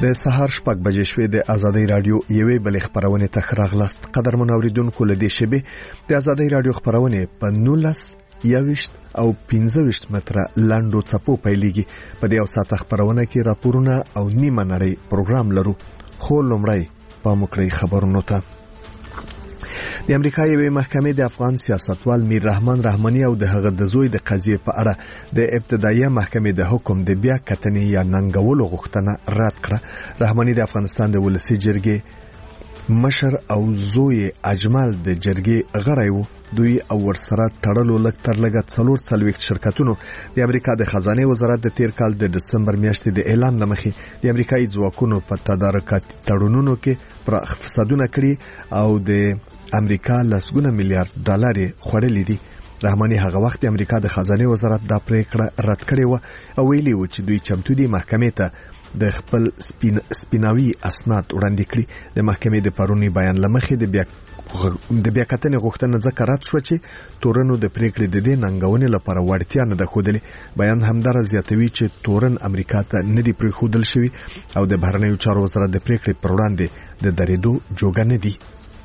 د سهار 6 بجې شوې د ازادۍ رادیو یوې بل خبرونه ته راغلاست. قدرمن اوریدونکو له دې شبي د ازادۍ رادیو خبرونه په 19 یاوشت او 15 متره لاندو چپو پیلېږي. په دې اوسات خبرونه کې راپورونه او نیمه نړۍ پروګرام لرو. خو لومړی په مکرې خبرونو ته د امریکا یوې محکمې د افغان سیاستوال میر رحمان رحماني او د هغه د زوی د قضیې په اړه د ابتدایي محکمې د حکم د بیا کتنې یا ننګولو غوښتنه رد کړه. رحماني د افغانستان د ولسی جرګې مشر او زوی اجمل د جرګې غړی وو. دوی او ورسره تړلو لږ تر لږه 440 شرکتونو د امریکا د خزانه وزارت د تیر کال د دسمبر میاشتې د اعلان لمخې د امریکایي ځواکونو په تدارکاتي تړونونو کې پر فسادونه کړی او د امریکا لسګونه میلیارډ ډالر خوړلې دي. رحماني هغه وخت د امریکا د خزانه وزارت د پریکړه رد کړې و او ویلي و چې دوی چمتو دي محکمې ته د خپل سپیناوي اسناد وړاندې کړي. د محکمې د پرونی بیان لمخې د بیا کتنې غوښتنه ځکه رد شو چې تورنو د پریکړې د دې ننګونې لپاره وړتیا نه ده ښودلې. بیان همدار زیاتوي چې تورن امریکا ته نه دی پریښودل شوی او د بهرنیو چارو وزارت د پریکړې پر وړاندې د درېدو جوګه نه دی.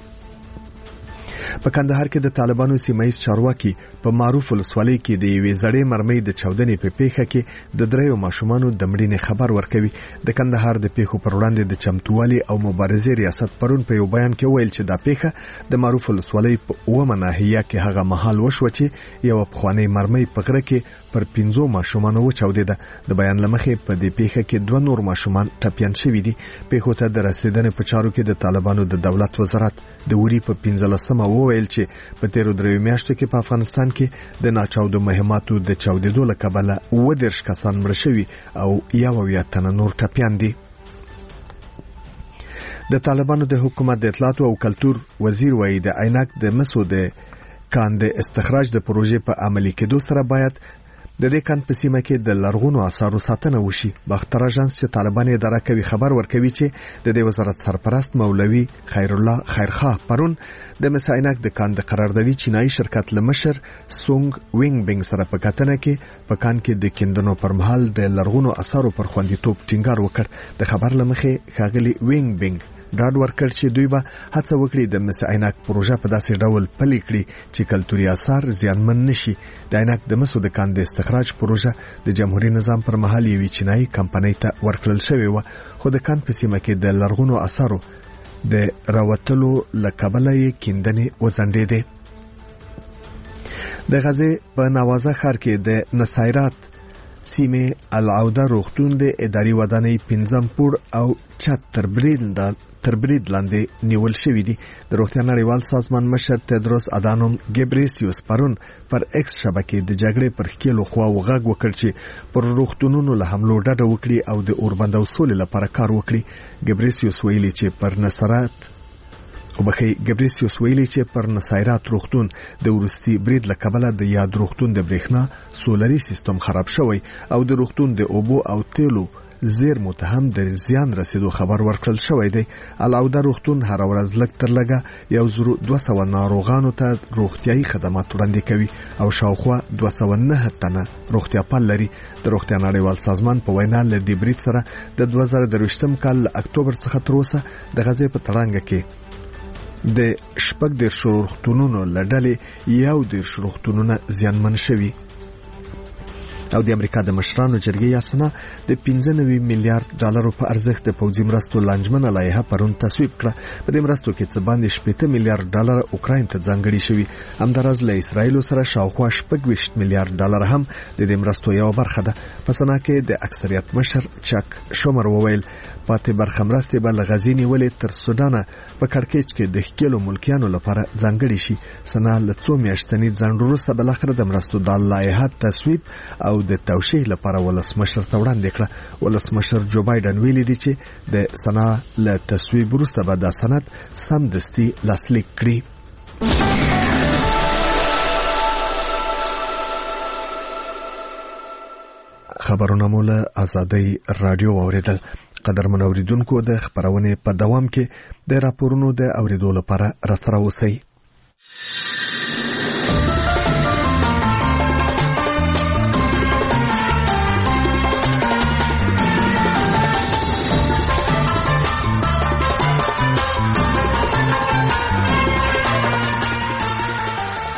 په کندهار کې د طالبانو سیمایي چارواکي په معروف ولسوالۍ کې د یوې زړې مرمۍ د چاودنې په پیښه کې د دریو ماشومانو د مړینې خبر ورکوي. د کندهار د پیښو پر وړاندې د چمتووالي او مبارزې ریاست پرون په یو بیان کې ویل چې دا پیښه د معروف ولسوالۍ په اومه ناحیه کې هغه مهال وشو چې یو پخوانی مرمۍ په غره کې پر 15 ماشومان وچاودیده. د بیان لمخې په دې پیښه کې 2 نور ماشومان ټپيان شوي دي. پیښو ته د رسیدنې په چارو کې د طالبانو د دولت وزارت د وری په 15مه وویل چې په تیرو درې میاشتو کې په افغانستان کې د ناچاودو مهماتو د چاودیدو له کبله 10 کسان مړ شوي او 11 تنه نور ټپيان دي. د طالبانو د حکومت د اطلاعات او کلتور وزیر وایي د عینک د مسو د کان د استخراج د پروژې په عملي کېدو سره باید د دې کان په سیمه کې د لرغونو آثارو ساتنه وشي. باختر اژانس چې طالبان اداره کوي خبر ورکوي چې د دې وزارت سرپرست مولوي خیر الله خیرخواه پرون د مساینک د کان د قراردادي چینایي شرکت لمشر سونګ وینګ بنګ سره په کتنه کې په کان کې د کیندنو پر مهال د لرغونو آثارو پر خوندیتوب ټینګار وکړ. د خبر لمخې ښاغلي وینګ بنګ ډاډ ورکړ چې دوی به هڅه وکړي د مساینک پروژه په داسې ډول پلي کړي چې کلتوري آثار زیانمن نشي. د عینک د مسو د کان د استخراج پروژه د جمهوریت نظام پر مهال یوې چینایي کمپنۍ ته ورکړل شوې و، خو د کان په سیمه کې د لرغونو آثارو د راوتلو لکبله یې کیندنې وځنډېدې. د غزې په نوازه ښار کې د نصایرات سیمه العوده روغتون د اداري ودانۍ 5 پوړ او چت تر برید لاندې نیول شوې دي. د روغتیا نړیوال سازمان مشر تدروس ادانوم ګبریسیوس پرون پر ایکس شبکې د جګړې پر ښکېلو خواو غږ وکړ چې پر روغتونونو له حملو ډډه وکړي او د اوربند او سولې لپاره کار وکړي. ګبریسیوس ویلي چې پر نصایرات روغتون د ورستي برید لکبله د یاد روغتون د برېښنا سولري سیستم خراب شوی او د روغتون د اوبو او تیلو زیر متهم د زیان رسیدو خبر ورکړل شوی دی. العوده روغتون هر ورځ لږ تر لږه 1200 ناروغانو ته روغتيایي خدمات وړاندې کوي او شاوخوا 209 تنه روغتیا پال لري. د روغتیا نړیوال سازمان په وینا له دې برید سره د 2023 کال اکتوبر څخه تر اوسه د غزې په تړانګه کې د 14 روغتونونو لړلې 11 روغتونونه زیانمن شوي او د امریکا د مشرانو جرګې یاسنا د 95 میلیارډ ډالرو په ارزښت د پوځي مرستو لانجمنه لایحه پرون تصویب کړه. په دې مرستو کې څه باندې 70 میلیارډ ډالر اوکراین ته ځانګړي شوي. همداراز له اسرایل سره شاوخوا 20 میلیارډ ډالر هم د دې مرستو یو برخه ده. په سنا کې د اکثریت مشر چک شومر وویل پاتې برخه مرستې به له غزې نیولې تر سودان په کړکېچ کې د ښکېلو ملکیانو لپاره ځانګړي شي. سنا له 2 میاشتني ځنډ وروسته بلاخره د مرستو د لایحه تصویب او د توشیح لپاره ولسمشر ته وړاندې کړه. ولسمشر جو بایدن ویلي دی چې د سنا له تصویب وروسته به دا سند سمدستي لاسلیک کړي. خبرونه مو له ازادۍ رادیو اوریدل. قدرمن اوریدونکو د خبرونه په دوام کې د راپورونو د اوریدو لپاره راسره اوسئ.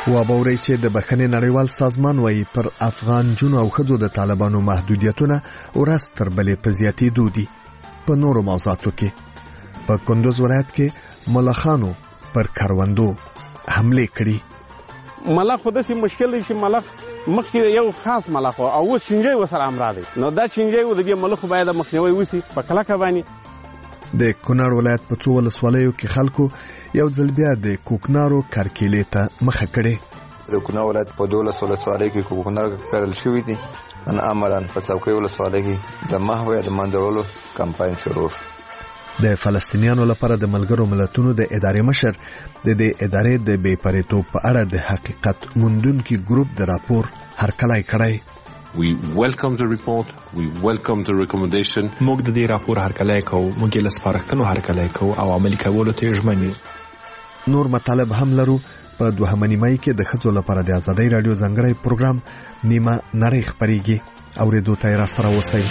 وابوري چې د بخښنې نړیوال سازمان وايي پر افغان جنو او ښځو د طالبانو محدودیتونه ورځ تر بلې په زیاتېدو دي. په نورو موضوعاتو کې په کندوز ولایت کې ملخانو پر کروندو حمله کړې. ملخ خو داسې مشکل دی چې ملخ مخکې یو خاص ملخ او اوس شینجی ورسره همراه دی، نو دا شینجی و د دې ملخو باید مخنیوی وشي په کلکه باندې. د کونړ ولایت په څو ولسوالیو کې خلکو یو ځل بیا د کوکنارو کرکیلې ته مخه کړې. د کونړ ولایت په 12 ولسوالیو کې کوکنار کرل شوي دي. نن عملاً په څوکۍ ولسوالۍ کې د محو یا د منځولو کمپاین شروع شو. د فلسطینیانو لپاره د ملګرو ملتونو د ادارې مشر د دې ادارې د بې پرېتوب په اړه د حقیقت موندونکي ګروپ د راپور هرکلی کړی. We welcome the report. We welcome the recommendation. موږ د دې راپور هرکلی کوو. موږ یې له سپارښتنو هرکلی کوو او عملي کولو ته یې ژمن یو. نور مطالب هم لرو. په 2 نیمه کې د ښځو لپاره د آزادۍ رادیو ځانګړی پروګرام نیمه نړۍ خپرېږي. اورېدو ته یې راسره اوسئ.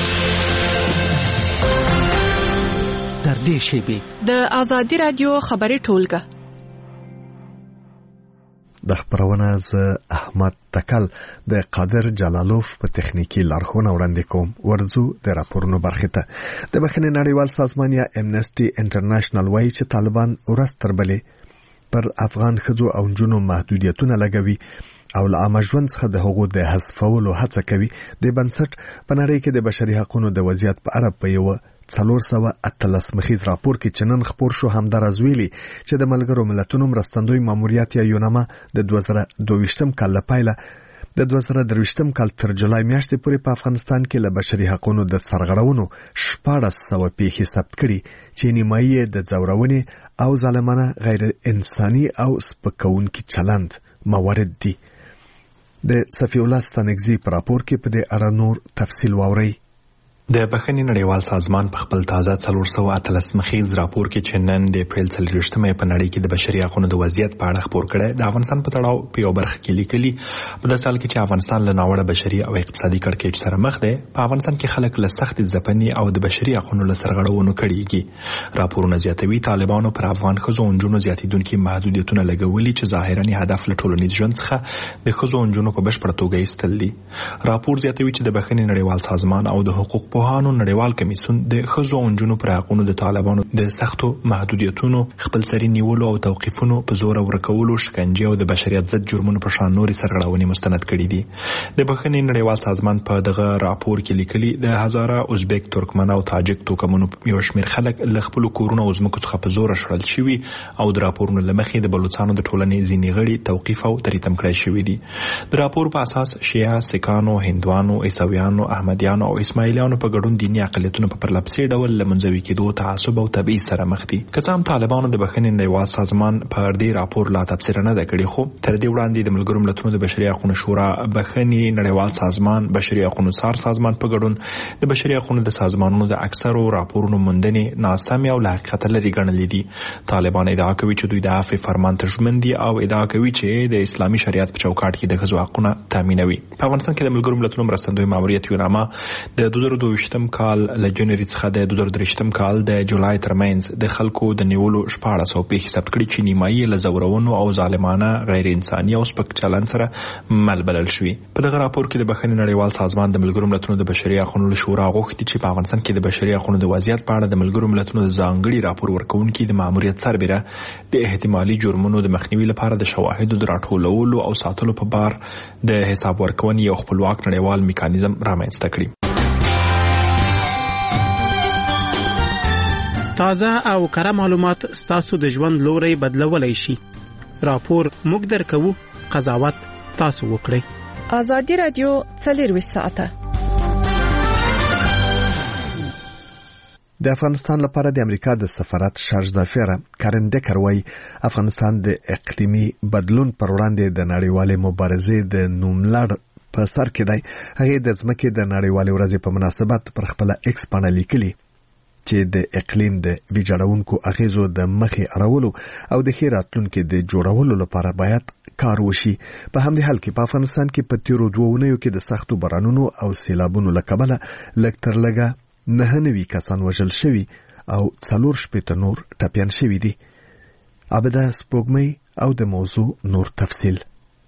تر دې شیبې د آزادۍ رادیو خبري ټولګه د خبرونه ز احمد تکل د قادر جلالوف په تخنیکی لارښوونه وړاندې کوم. ورزو د راپورونو برخه ته د بخښنې نړیوال سازمان یا امنسټي انټرنیشنل وايي چې طالبان ورځ تر بلې پر افغان ښځو او نجونو محدودیتونه لګوي او له عامه ژوند څخه د حقوقو د حذفولو هڅه کوي. د بنسټ په نړۍ کې د بشري حقوقو د وضعیت په اړه په یو 413 مخیز راپور کې چنن خبر شو همدارز ویلي چې د ملګرو ملتونو مرستندوی ماموریت یا یوناما د 2022م کال لپاره د 2023م کال تر جولای میاشتې پورې په افغانستان کې له بشري حقوقو د سرغړونو 1400 پیښې ثبت کړي چې نیمایي د ځورونې او ظالمانه غیر انساني او سپکونکي چلند موارد دي. د صفی الله ستانکزی په راپور کې په دې اړه نور تفصیل واورئ. د بخښنې نړیوال سازمان په خپل تازه 413 مخیز راپور کې چې نن د اپریل 23مې په نړۍ کې د بشري حقوقو د وضعیت په اړه خبر کړی د افغانستان په تړاو په یو برخه کې لیکلي په داسې حال کې چې افغانستان له ناوړه بشري او اقتصادي کړکېچ سره مخ دی. په افغانستان کې خلک له سخت ځپنې او د بشري حقوقو له سرغړونو کړيږي. راپورونه زیاتوي طالبانو پر افغان ښځو او نجونو زیاتیدونکي محدودیتونه لګولي چې ظاهرا هدف له ټولنیز ژوند څخه د ښځو او نجونو په بشپړه توګه ایستل دي. راپور زیاتوي چې د بخښنې نړیوال سازمان او د حقوق پوهانو نړیوال کمیسیون د ښځو او نجونو پر حقوقو د طالبانو د سختو محدودیتونو خپلسري نیولو او توقیفونو په زور ورکولو شکنجه او د بشریت ضد جرمونو په شان نورې سرغړونې مستند کړي دي. د بخښنې نړیوال سازمان په دغه راپور کې لیکلي د هزاره ازبک ترکمن او تاجک توکمونو یو شمېر خلک له خپل کورونو او ځمکو څخه په زور شړل شوي او د راپورونو له مخې د بلوچستان د ټولنې ځینې غړي توقیف او تریتم کړای شوي دي. د راپور په اساس شیعه، سکانو، هندوانو، عیسویانو، احمدیانو او اسماعیلیانو په ګډون دیني اقلیتونو په پرلپسې ډول له منځوي کېدو تعصب او تبعیض سره مخ دي. که څه هم طالبانو د بخښنې نړیوال سازمان پر دې راپور لا تفسیر نه ده کړې، خو تر دې وړاندې د ملګرو ملتونو د بشري حقوقو شورا، بخښنې نړیوال سازمان، بشري حقوقو څار سازمان په ګډون د بشري حقوقو د سازمانونو د اکثرو راپورونو موندنې ناسمې او له حقیقت لرې ګڼلې دي. طالبان ادعا کوي چې دوی د عفو فرمان ته ژمن دي او ادعا کوي چې د اسلامي شریعت په چوکاټ کې د ښځو حقونه تامینوي. په افغانستان کې د ملګرو ملتونو مرستندوی ماموریت یوناما د 2022م کال له جنوري څخه د 2023م کال د جولای ترمنځ د خلکو د نیولو 1400 پیښې ثبت کړي چې نیمایي له ځورونو او ظالمانه غیر انساني او سپک چلند سره مل بلل شوي. په دغه راپور کې د بخښنې نړیوال سازمان د ملګرو ملتونو د بشري حقوقو شورا غوښتي چې په افغانستان کې د بشري حقوقو د وضعیت په اړه د ملګرو ملتونو د ځانګړي راپور ورکونکي د ماموریت سربېره د احتمالي جرمونو د مخنیوي لپاره د شواهدو د راټولولو او ساتلو په بار د حساب ورکونې یو خپلواک نړیوال میکانیزم رامنځته کړي. تازه او کره معلومات ستاسو د ژوند لوري بدلولای شي. راپور موږ درکو، قضاوت تاسو وکړئ. آزادۍ رادیو 24 ساعته د افغانستان لپاره د امریکا د سفارت شارج دافیره کارن ډیکر وايي افغانستان د اقلیمي بدلون پر وړاندې د نړیوالې مبارزې د نوملړ په سر کې دی. هغه د ځمکې د نړیوالې ورځې په مناسبت پر خپل ایکس باندې لیکلي چې د اقلیم د ویجاړونکو اغیزو د مخې اړولو او د ښه راتلونکي د جوړولو لپاره باید کار وشي. په همدې حال کې په افغانستان کې په تیرو 2 اونیو کې د سختو بارانونو او سیلابونو له کبله لږ تر لږه 9 کسان وژل شوي او 4 نور ټپیان شوي دي. عبده سپوږمۍ او د موضوع نور تفصیل.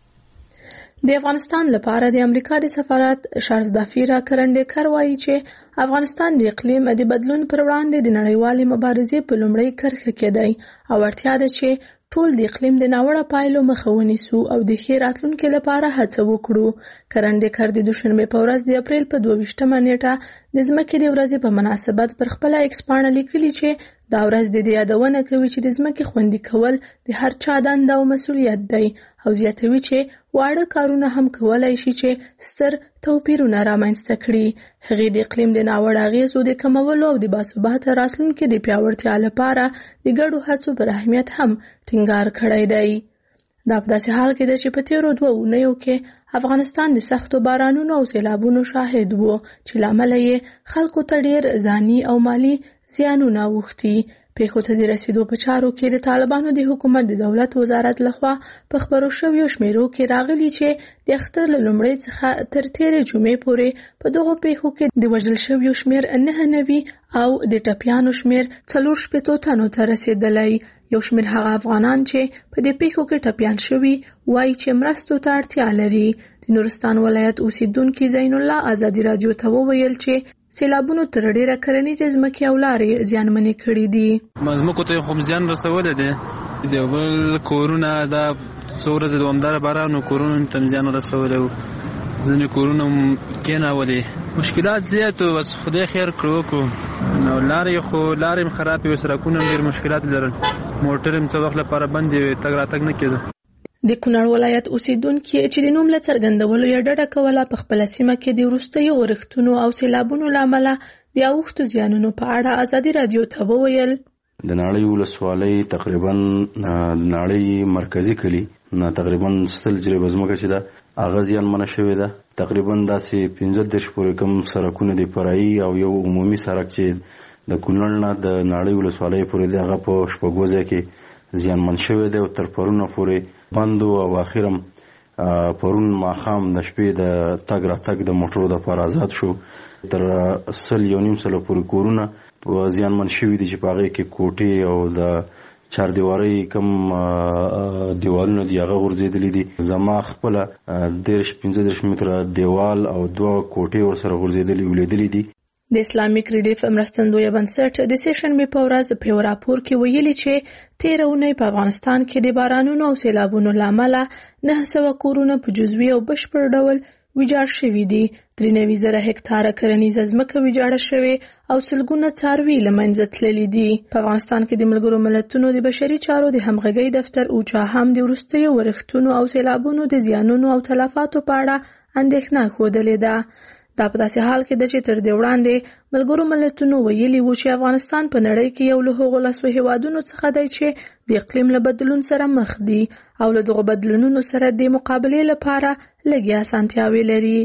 د افغانستان لپاره د امریکا د سفارت شارزدافیرا کرنډیکر وایي چې افغانستان د اقلیم د بدلون پر وړاندې د نړیوالې مبارزې په لومړۍ کرښه کې دی او اړتیا ده چې ټول د اقلیم د ناوړه پایلو مخه ونیسو او د ښې راتلونکي لپاره هڅه وکړو. کرنډیکر د دوشنبې په ورځ د اپریل په 22مه نیټه د ځمکې د ورځې په مناسبت پر خپله ایکس پاڼه لیکلي چې دا ورځ د دې یادونه کوي چې د ځمکې خوندي کول د هر چا دنده او مسؤلیت دی او زیاتوي چې واړه کارونه هم کولای شي چې ستر توپیرونه رامنځته کړي. هغې د اقلیم د ناوړه اغېزو د کمولو او د باثباته راتلونکي د پیاوړتیا لپاره د ګډو هڅو پر اهمیت هم ټینګار کړی دی. دا په داسې حال کې ده چې په تیرو 2 اونیو کې افغانستان د سختو بارانونو او سیلابونو شاهد و چې له امله یې خلکو ته ډېر ځاني او مالي زیانونه اوښتي. پیښو ته د رسیدو په چارو کې د طالبانو د حکومت د دولت وزارت لخوا په خبرو شویو شمیرو کې راغلي چې د اختر له لومړۍ څخه تر تېرې جمعې پورې په دغو پیښو کې د وژل شویو شمیر 99 او د ټپیانو شمیر 480 تنو ته رسیدلی. یو شمیر هغه افغانان چې په دې پیښو کې ټپیان شوي وایي چې مرستو ته اړتیا لري. د نورستان ولایت اوسیدونکي زین الله ازادي رادیو ته وویل چې سیلابونو تر ډیره کرنیزې ځمکې او لارې زیانمنې کړې دي. ځمکو ته هم زیان رسولی دی. د بل کورونه دا څو ورځې دوامداره باران و کورونو ته زیان رسولی و. ځینې کورونه کېنولي. مشکلات زیات و بس خدای خیر کړو وکړو. نو لارې هم خرابې وې سړکونه هم ډېر مشکلات لرل. موټر هم څه وخت لپاره بندې وې تګ راتګ نه کېده. د کونړ ولایت اوسیدونکي چې د نوم له څرګندولو یې ډډه کوله په خپله سیمه کې د وروستیو اورښتونو او سیلابونو له امله د اوښتو زیانونو په اړه ازادي رادیو ته وویل. د ناړۍ ولسوالۍ تقریبا ناړۍ مرکزي کلي تقریبا 100 جریبه ځمکه چې ده هغه زیانمنه شوې ده. تقریبا داسې 15 پورې کم سړکونه د فرعي او یو عمومي سړک چې د کونړ نه د ناړۍ ولسوالۍ پورې دی هغه په شپږو ځای کې زیانمن شوی دی او تر پرونه پورې بندو او اخرم پرون ماښام د شپې د تګ راتګ د موټرو دپاره آزاد شو. تر 100 پورې کورونه زیانمن شوي دي چې په هغې کې کوټې او د چاردیوارۍ کم دیوالونه دي هغه غورځېدلي دي. زما خپله 15 متره دیوال او 2 کوټې ورسره غورځېدلي ولیدلي دي. د اسلامیک ریلیف مرستندویه بنسټ د سیشنبې په ورځ په یو راپور کې ویلي چې تېره اونۍ په افغانستان کې د بارانونو او سیلابونو له امله 900 کورونه په جزوي او بشپړ ډول ویجاړ شوي دي. 93,000 هکتاره کرنیزه ځمکه ویجاړه شوې او سلګونه څاروي له منځه تللي دي. په افغانستان کې د ملګرو ملتونو د بشري چارو د همغږۍ دفتر اوچا هم د وروستیو ورښتونو او سیلابونو د زیانونو او تلفاتو په اړه اندېښنه ښودلې ده. دا په داسې حال کې ده چې تر دې وړاندې ملګرو ملتونو ویلي وو چې افغانستان په نړۍ کې یو له هغو 10 هېوادونو څخه دی چې د اقلیم له بدلون سره مخ دي او له دغو بدلونونو سره د مقابلې لپاره لږې اسانتیاوې لري.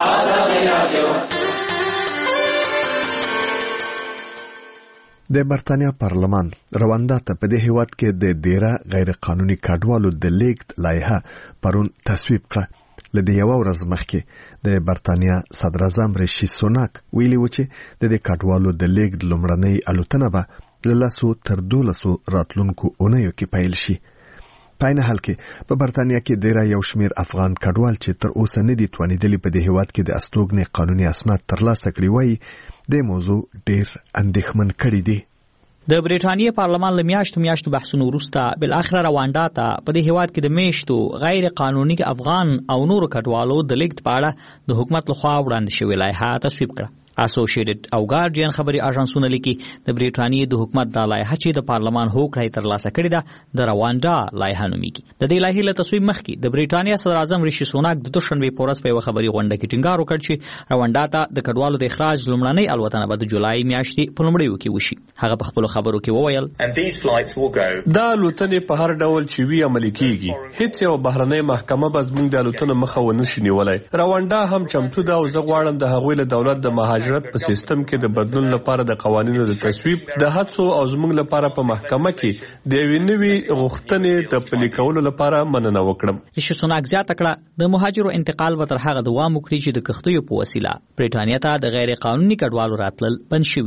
د برتانیا پارلمان رواندا ته په دې هیواد کې د ډیره غیر قانوني کډوالو د لیږد لایحه پرون تصویب کړه. لدې یو ورځ مخکې د برتانیا صدر اعظم ریشي سوناک ویلي و چې د دې کډوالو د لیږد لومړنۍ الوتنه به له 10 تر 12 راتلونکو اونیو کې پیل شي. په عین حال کې په برتانیا کې ډیره یو شمیر افغان کډوال چې تر اوسه نه دي توانیدلي په دې هیواد کې د استوګنې قانوني اسناد ترلاسه کړي وایي د موضوع ډیر اندېښمن کړي دي. د بریټانیا پارلمان له میاشتو بحثونو وروسته بل اخر رواندا ته په دې هیواد کې د میشتو غیر قانوني افغان او نورو کډوالو د لیږد په اړه د حکومت لخوا وړاندې شوې لایحه تصویب کړه. اسوسییټډ او ګارډین خبري اژانسونه لیکي د بریټانیا د حکومت د لایحه چې د پارلمان هوکړه ترلاسه کړې ده د رواندا لایحه نومیږي. د دې لایحې له تصویب مخکې د بریټانیا صدر اعظم ریشي سوناک د دوشنبه په ورځ په یو خبري غونډه کې ټینګار وکړ چې رواندا ته د کډوالو د اخراج لومړنۍ الوتنه به د جولای میاشتې په لومړیو کې وشي. هغه په خپل خبرو کې وویل دا الوتنې په هر ډول چې وی عملي کیږي. هیڅ یو بهرنۍ محکمه به زموږ د الوتنو مخه ونه شي نیولای. رواندا هم چمتو ده او زه غواړم د هغوی له دولت د مهاجرت په سیستم کې د بدلون لپاره د قوانینو د تصویب د هڅو او زموږ لپاره په محکمه کې د یوې نوې غوښتنې د پلي کولو لپاره مننه وکړم. ریشي سوناک زیاته کړه د مهاجرو انتقال به تر هغه دوام وکړي چې د کښتیو په وسیله بریټانیا ته د غیر قانوني کډوالو راتلل بند شوي نه وي.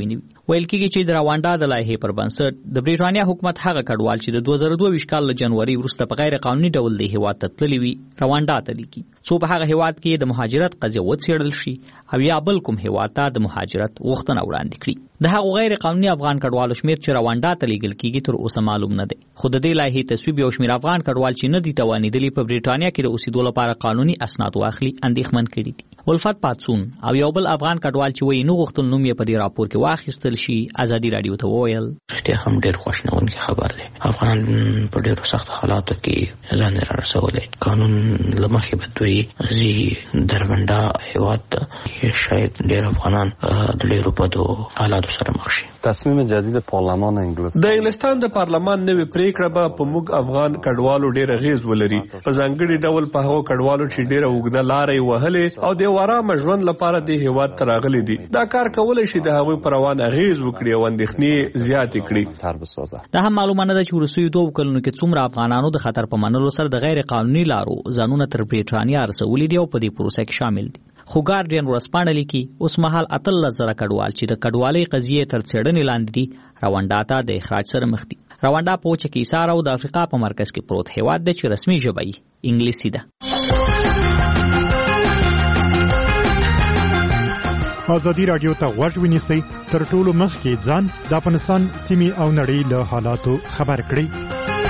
ویل کېږي چې د روانډا د لایحې پر بنسټ د بریټانیا حکومت هغه کډوال چې د 2022 کال له جنوري وروسته په غیر قانوني ډول د هیواد ته تللي وي روانډا ته لیږي څو په هغه هیواد کې د مهاجرت قضیه وڅېړل شي او یا بل کوم هیواد ته د مهاجرت غوښتنه وړاندې کړي د هغو غیر قانوني افغان کډوالو شمیر چې روانډا ته لیږل کېږي تر اوسه معلوم نه دی خو د دې لایحې تصویب یو شمیر افغان کډوال چې نه دي توانېدلي په بریټانیا کې د اوسېدو لپاره قانوني اسناد واخلي اندېښمن کړي دي ولفت پاتسون او یو بل افغان کډوال چې وایي نو غوښتل نوم یې په دې راپور کې واخیستل شي ازادي رادیو ته وویل رښتیا هم ډېر خواشینونکی خبر دی افغانان په ډېرو سختو حالاتو کې ځان رارسولی قانون له مخې به دوی ځي د روانډا هېواد ته شاید ډېر افغانان د ډېرو بدو حالاتو سره مخ شي تصمیم جدید پارلمان انګلستان د انګلستان د پارلمان نوې پریکړه به په موږ افغان کډوالو ډېر اغیز ولري په ځانګړي ډول په هغو کډوالو چې ډېره اوږده لارې وهلې او د آرامه ژوند لپاره د هیواد ته راغلي دي دا کار کولی شي د هغوی پر روان اغیز وکړي او اندېښنې زیاتې کړي دا هم معلومه نه ده چې وروستیو 2 کلونو کې څومره افغانانو د خطر په منلو سره د غیر قانوني لارو ځانونه تر بریټانیا رسولي دي او په دې پروسه کې شامل دي خو ګارډین ورسپاڼه لیکي اوس مهال 13,000 کډوال چې د کډوالۍ قضیې تر څېړنې لاندې دي روانډا ته د اخراج سره مخ دي روانډا په وچه کې ایسار او د افریقا په مرکز کې پروت هیواد دی چې رسمي ژبه یې انګلیسي ده ازادي رادیو ته غوږ ونیسئ تر ټولو مخکې ځان د افغانستان سیمې او نړۍ له حالاتو خبر کړئ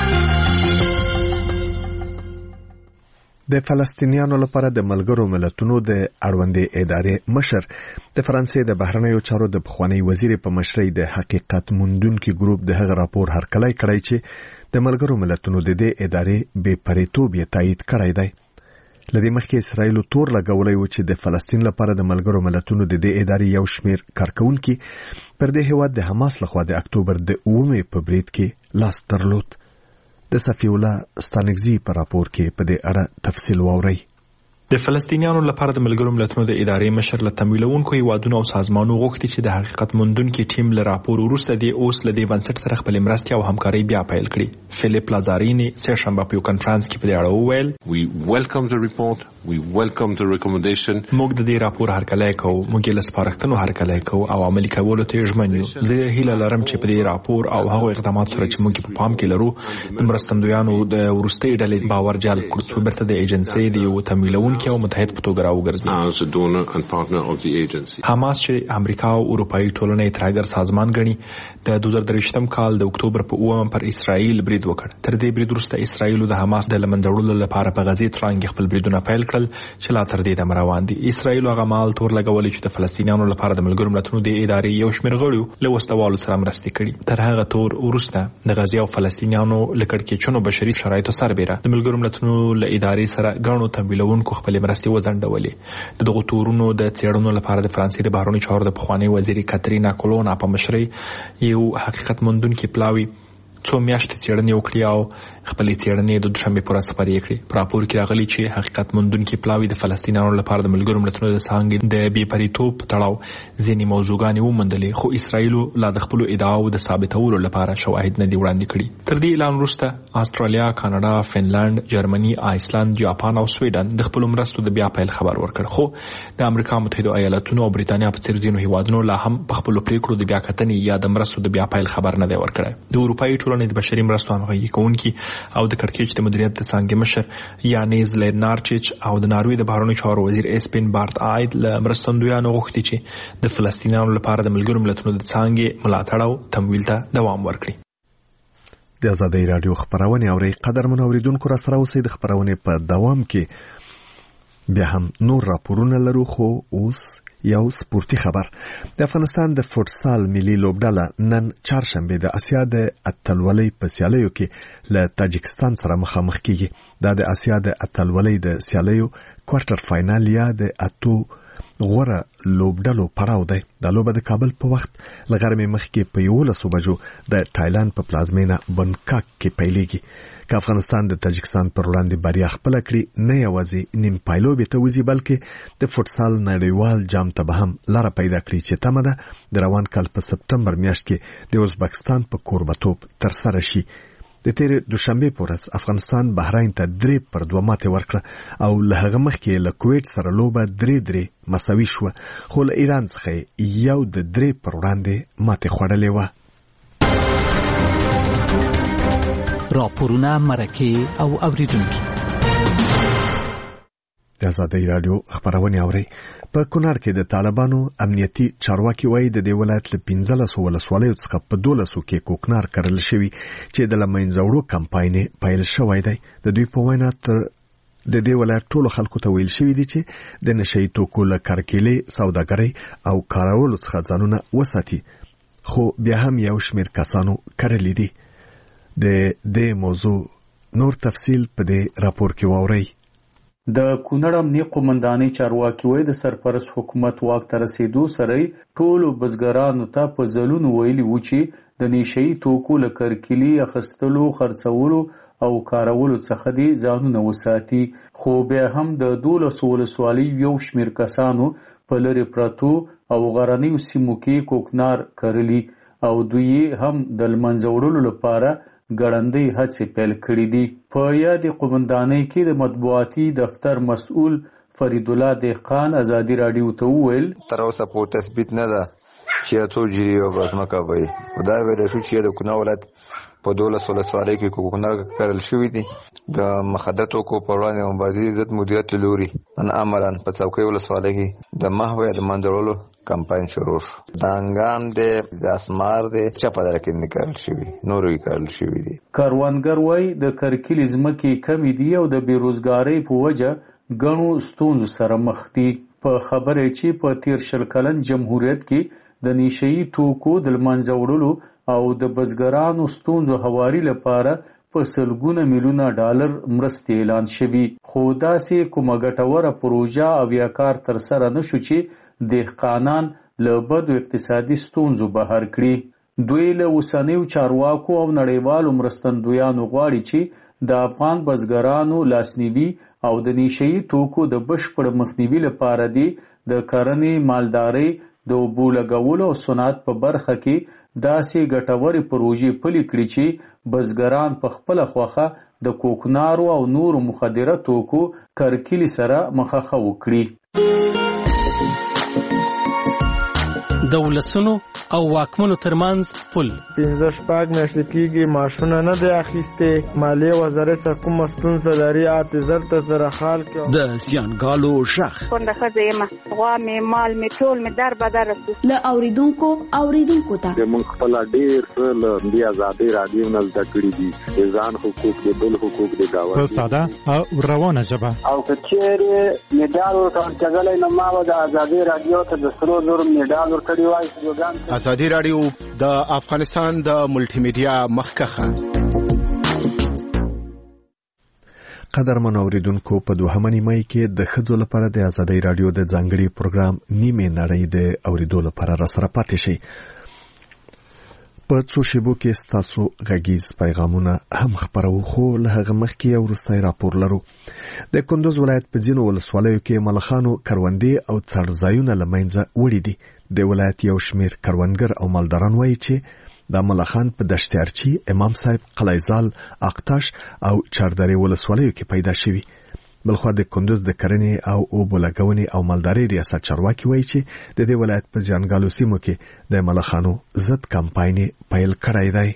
د فلسطینیانو لپاره د ملګرو ملتونو د اړوندې ادارې مشر د فرانسې د بهرنیو چارو د پخوانی وزیر په مشرۍ د حقیقت موندونکو ګروپ د هغه راپور هرکلی کړی چې د ملګرو ملتونو د دې ادارې بې پریتوب یې تایید کړی دی لدې مخکې اسرائیل تور لګولای و چې د فلسطین لپاره د ملګرو ملتونو د دې ادارې یو شمیر کارکونکي پر دې هیواد د حماس لخوا د اکتوبر د 9 په برید کې لاس درلود د صفی الله ستانګزی په راپور کې په دې اړه تفصیل واوري د فلسطینیانو لپاره د ملګرو ملتونو د ادارې مشر له تمویلونکو هیوادونو او سازمانونو غوښتي چې د حقیقت موندونکو ټیم له راپور وروسته د اوس له دې بنسټ سره خپل مرستې او همکاري بیا پیل کړي فلیپ لازارینی سه شنبه په کانفرنس کې په دې اړه وویل We welcome the report, we welcome the recommendation. موږ د دې راپور هرکلی کوو موږ یې له سپارښتنو هرکلی کوو او عملي کولو ته ژمن یو زه هیله لرم چې په دې راپور او هغو اقداماتو سره چې موږ په پام کې لرو د مرستندویانو د وروستۍ ډلې باور جلب کړو چې بیرته د ایجنسۍ د یو تمویلونکو او متحد په توګه as a donor and partner of the agency. حماس چې امریکا او اروپאי ټولنې ترګر سازمان غني د 2023م کال د اکتوبر په 9 پر اسرائیل برید وکړ تر دې برید وروسته اسرائیل د حماس د لمنځړلو لپاره په غزې ترانګ خپل بریدونه پیل کړل چې لا تر دې د روان دي اسرائیل هغه مال تور لګولې چې د فلسطینیانو لپاره د ملګرو ملتونو د ادارې یو شمېر غړو له وسوالو سره مرستې کړي تر هغه تور وروسته د غزې او فلسطینیانو لکړکېچونو بشري شرایطو سربېره د ملګرو ملتونو له ادارې سره غاڼو تمویلونکو خپل مرستې وځنډولې دغه تورونو د څېړنو لپاره د فرانسې د بهرنیو چارو د پخوانی وزیر کاترینا کولونا په مشرۍ یو حقیقت موندونکو پلاوی څو میاشتې څېړنې وکړي او خپلې څېړنې د دوشنبې پر ورځ خپرې کړې په راپور کې راغلي چې حقیقت موندونکي پلاوی د فلسطینیانو لپاره د ملګرو ملتونو د څانګې د بې پریتوب په تړاو ځینې موضوعګانې وموندلې خو اسرائیل لا د خپلو ادعاو د ثابتولو لپاره شواهد نه دي وړاندې کړي تر دې اعلان وروسته استرالیا کاناډا فنلند جرمني آیسلند جاپان او سویډن د خپلو مرستو د بیا پیل خبر ورکړ خو د امریکا متحده ایالاتونو او بریتانیا په څېر ځینو هیوادونو لا هم په خپلو پریکړو د بیا کتنې یا د مرستو د بیا پیل خبر نه دی ورکړی د اروپایي ټولنې د بشري مرستو همغږي کوونکي او د کړکېچ د مدیریت د څانګې مشر یانیز لینارچیچ او د ناروې د بهرنیو چارو وزیر اسپین بارت آید له مرستندویانو غوښتي چې د فلسطینیانو لپاره د ملګرو ملتونو د څانګې ملاتړ او تمویل ته دوام ورکړي د آزادۍ رادیو خبرونه اوري قدرمن اوریدونکو را سره اوسئ د خبرونه په دوام کې بیا هم نور راپورونه لرو خو اوس یو سپورتي خبر د افغانستان د فوتسال ملي لوبډله نن چهارشنبه د اسیا د اتلولۍ په سیالیو کې له تاجکستان سره مخامخ کیږي دا د اسیا د اتلولۍ د سیالیو کوارټر فائنل یا د اتو غوره لوبډلو پړاو دی د لوبه د کابل په وخت لغرمې مخکې په 11 بجو د تایلند په پلازمینه بنکاک کې پیلېږي که افغانستان د تاجکستان پر وړاندې بریا خپل کړي نه یوازې نیم پایلوبې ته وځي بلکې د فوتسال نړیوال جام ته به هم لاره پیدا کړي چې تمه ده د روان کال په سپتمبر میاشت کې د ازبکستان په کوربتوب تر سره شي د تیر دوشنبه پورس افغانستان بحرین ته 3-2 ماته ورکړه او له هغه مخکې له کویت سره لوبه 3-3 مساوي شو، خو له ایران څخه یو د 3 پر وړاندې ماته خوړلې و. راپورونه، مرکې او اوریدونکي. د آزادۍ رادیو خبرونه اوري. په کونړ کې د طالبانو امنیتي چارواکي وایي د دې ولایت له 15 ولسوالیو څخه په 12 کې کوکنار کرل شوی چې د لمنځوړو کمپاین پیل شوی دی. د دوی په وینا د دې ولایت ټولو خلکو ته ویل شوی دی چې د نشئی توکو له کارکېلې سوداګرۍ او کارولو څخه ځانونه وساتي، خو بیا هم یو شمېر کسانو کرلې دي. د دې موضوع نور تفصیل په دې راپور کې واورئ. د کونړ امنیه قومندانۍ چارواکي وایي د سرپرست حکومت واک ته رسیدو سره ټولو بزګرانو ته په ځلونو ویلي و چې د نشئی توکو له کارکېلې اخیستلو، خرڅولو او کارولو څخه دي ځانونه وساتي، خو بیا هم د 12 ولسوالیو یو شمېر کسانو په لرې پرتو او غرنیو سیمو کې کوکنار کرلي او دوی هم د لمنځه وړلو لپاره ګړندۍ هڅې پیل کړې دي. په یادې قومندانۍ کې د مطبوعاتي دفتر مسؤل فرید الله دهقان آزادي راډیو ته وویل تر اوسه په تثبیت نه ده چې څو جری او بزمکه وي. دا ویل شو چې د کونړ ولایت په 12 ولسوالیو کې کوکنار کرل شوی دي. د مخدر توکو په وړاندې مبارزې ضد مدیریت لوري نن امران په څوکۍ ولسوالۍ کې د محو د منځوړلو کمپاین شروع شو. د انګام د اسمار د چپه درکې نکړل شوی، نورې کړل شوی دي. کاروانګر وای د کرکیلې ځمکې کمی دي او د بیروزګارۍ په وجه غنو ستونزو سره مخ دي. په خبره چې په تیر شل کلن جمهوریت کې د نشئی توکو د منځوړلو او د بزګرانو ستونزو هواري لپاره په سلګونه میلیونه ډالر مرستې اعلان شوی، خو داسې کومه ګټوره پروژه او یا کار تر سره نشو چې دهقانان له بدو اقتصادي ستونزو بهر کړي. دوی له اوسنیو چارواکو او نړیوالو مرستندویانو غواړي چې د افغان بزګرانو لاسنیوي او د نشئی توکو د بشپړ مخنیوي لپاره دی د کرنې، مالدارۍ، د اوبو لګولو او صنعت په برخه کې داسې ګټورې پروژې پلي کړي چې بزګران په خپله خوښه د کوکنارو او نورو مخدره توکو کرکیلې سره مخه وکړي. د ولسونو او واکمنو ترمنځ پل 15 میاشتې کېږي ماشونه نه دی اخیستې، مالیې وزارت سره کومه ستونزه لري، اعتذار ته سره حال کې د زیانګالو غږ کونډه ښځه یم، غوا مې مال مې ټول مې در بدر له اوریدونکو ته موږ خپل ډېر څه له دې آزادۍ راډیو نه زده کړي دي، د ځان حقوق د بل حقوق د داوا په ساده او روانه ژبه. او که چېرې میډال ورته ورکړلی نو ما به د آزادۍ راډیو ته د 100 میډال ورکړی وای. آزادي راډیو د افغانستان د ملټي میډیا مخکخه. قدرمن اوریدونکو، په 2 مې کې د ښځو لپاره د آزادۍ راډیو د ځانګړي پروګرام نیمه نړۍ د اوریدو لپاره را سره پاتې شي. په څو شیبو کې ستاسو غږیز پیغامونه هم خبرو، خو له هغه مخکې یو وروستی راپور لرو. د کندوز ولایت په ځینو ولسوالیو کې ملخانو کروندې او څړځایونه له منځه وړي دي. د ولایت یو شمېر کروندګر او مالداران وایي چې د ملخان په دشت ارچي، امام صاحب، قلعه‌زال، اقتاش او چاردرې ولسوالیو کې پیدا شوي. بلخوا د کندوز د کرنې او اوبو لګونې او مالدارۍ ریاست چارواکي وایي چې د دې ولایت په زیانګالو سیمو کې د ملخانو ضد کمپاین پیل کړی دی.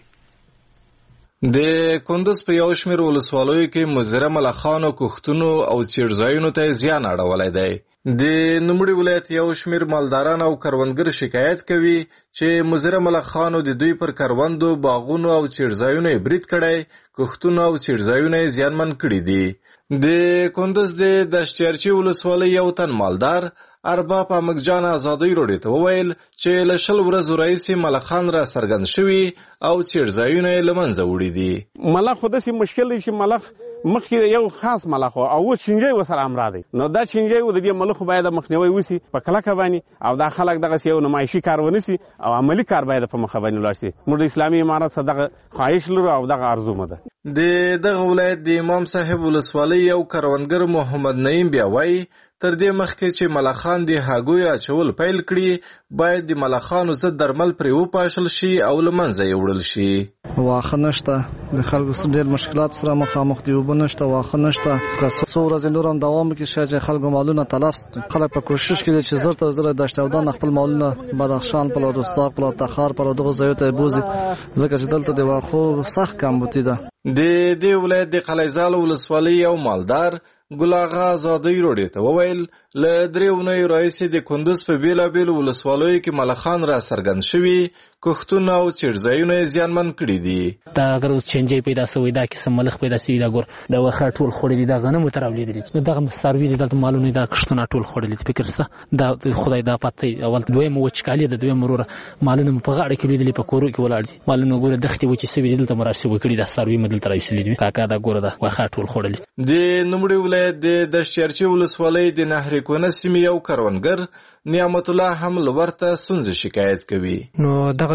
د کندوز په یو شمېر ولسوالیو کې مضر ملخانو کښتونو او چیرځایونو ته زیان اړولی دی. د نوموړي ولایت یو شمېر مالداران او کروندګر شکایت کوي چې مضر ملخانو د دوی پر کروندو، باغونو او چیرځایونو برید کړی، کښتونو او چیرځایونه زیانمن کړي دي. د کندوز د دشتیارچي ولسوالۍ یو تن مالدار ارباب امکجان آزادۍ راډیو ته وویل چې له 10 ورځو راهیسې ملخان را څرګند شوي او چیرځایونه یې له منځه وړي دي. ملخ خو داسې مشکل دی چې ملخ مخکې یو خاص ملخ او اوس شینجی ورسره امرا دی، نو دا شینجی د دې ملخو باید مخنیوی وشي په کلکه باندې، او دا خلک دغسې یو نمایشي کار ونیسي او عملي کار باید په مخه باندې ولاړ شي. موږ د اسلامي امارت څخه دغه خواهش لرو او دغه ارزو مو ده. د دغه ولایت د امام صاحب ولسوالۍ یو کروندګر محمد نعیم بیا وایي تر دې مخکې چې ملخان د هګیو اچول پیل کړي باید د ملخانو ضد درمل پرې وپاشل شي او له منځه یې وړل شي. واښه نشته، د خلکو ډېر مشکلات سره مخامخ دي، اوبه نشته، واښه نشته. که څو ورځې نور هم دوام وکړي شاید چې خلکو مالونه تلف. خلک په کوشش کې دي چې زر تر زره دشت اودان خپل مالونه بدخشان په لور، رستاق په لور، تخار په لور دغه ځایو ته بوزي، ځکه چې دلته د واښو سخت کمبودي ده. د دې ولایت د قلیزال ولسوالۍ یو مالدار ګل آغا ازادۍ راډیو ته وویل له 3 اونیو راهیسې د کندز په بیلابیلو ولسوالیو کې ملخان را څرګند شوي، کښتونه او څړځایونه یې زیانمن کړي دي. دا اگر اوس چینجۍ پیدا شوی، دا قسم ملخ پیدا شوي، دا ګور د واښه ټول خوړلي، دا غنمو ته راولېدلي، نو دغه څاروي دي دلته مالونه، دا کښتونه ټول خوړلي. فکر څه دا خدای دا پته اول دویم وچکالي د دویم وروره مالونه په غاړه کې لیدلي، په کورو کې ولاړ دي مالونه، ګوره دښتې وچې شوي دي، دلته مراسم وکړي، دا څاروي مې دلته راویستلي دي. کاکا دا ګوره دا واښه ټول خوړلي. د نوموړي ولایت د دشتچرچي ولسوالۍ د نهر کونه سیمې یو کروندګر نعمت الله هم لورته ستونزې شکایت کوي. نو دغه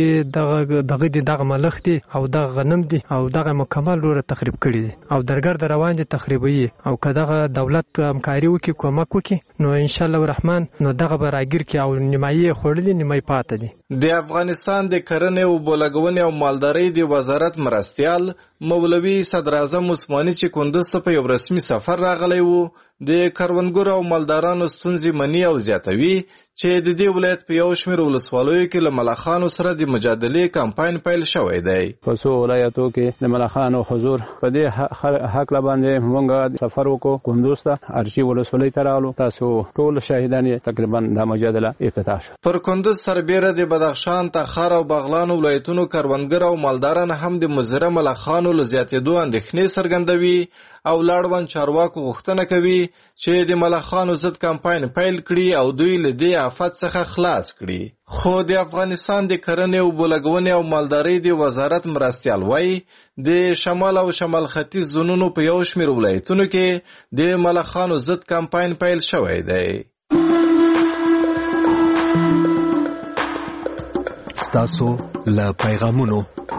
ځکه دغه ملخ دي او دغه غنم دي او دغه مکمل لور تخریب کړي دي او درګرد روان دي تخریبي، او که دغه دولت همکاري وکړي، کومک وکړي، نو ان شاء الله الرحمن نو دغه براګیر کې او نیمایي خورلي نیمایي پاتې دي. د افغانستان د کرنې او بولګونې او مالدارۍ د وزارت مرستیال مولوي صدر اعظم عثماني چې کندز ته په یو رسمي سفر راغلی وو، د کروندګرو او مالدارانو ستونزې مني او زیاتوي چې د دې ولایت په یو شمېر ولسوالیو کې له ملخانو سره د مجادلې کمپاین پیل شوی دی. په څو ولایتو کې د ملخانو حضور په دې حق باندې موږ سفر وکړو، کندوز ته ارچي ولسوالۍ ته راغلو. تاسو ټول شاهدان تقریبا د مجادله افتتاح شو. پر کندوز سربیره د بدخشان، تخار او بغلان ولایتونو کروندګر او مالداران هم د مضر ملخانو له زیاتېدو اندېښنې څرګندوي او لاړوند چارواکو غوښتنه کوي چې د ملخانو ضد کمپاین پیل کړي او دوی له دې آفت څخه خلاص کړي. خو د افغانستان د کرنې او بولګونې او مالدارۍ د وزارت مرستیال وایي د شمال او شمال ختیځ زونونو په یو شمېر ولایتونو کې د ملخانو ضد کمپاین پیل شوی دی. ستاسو له پیغامونو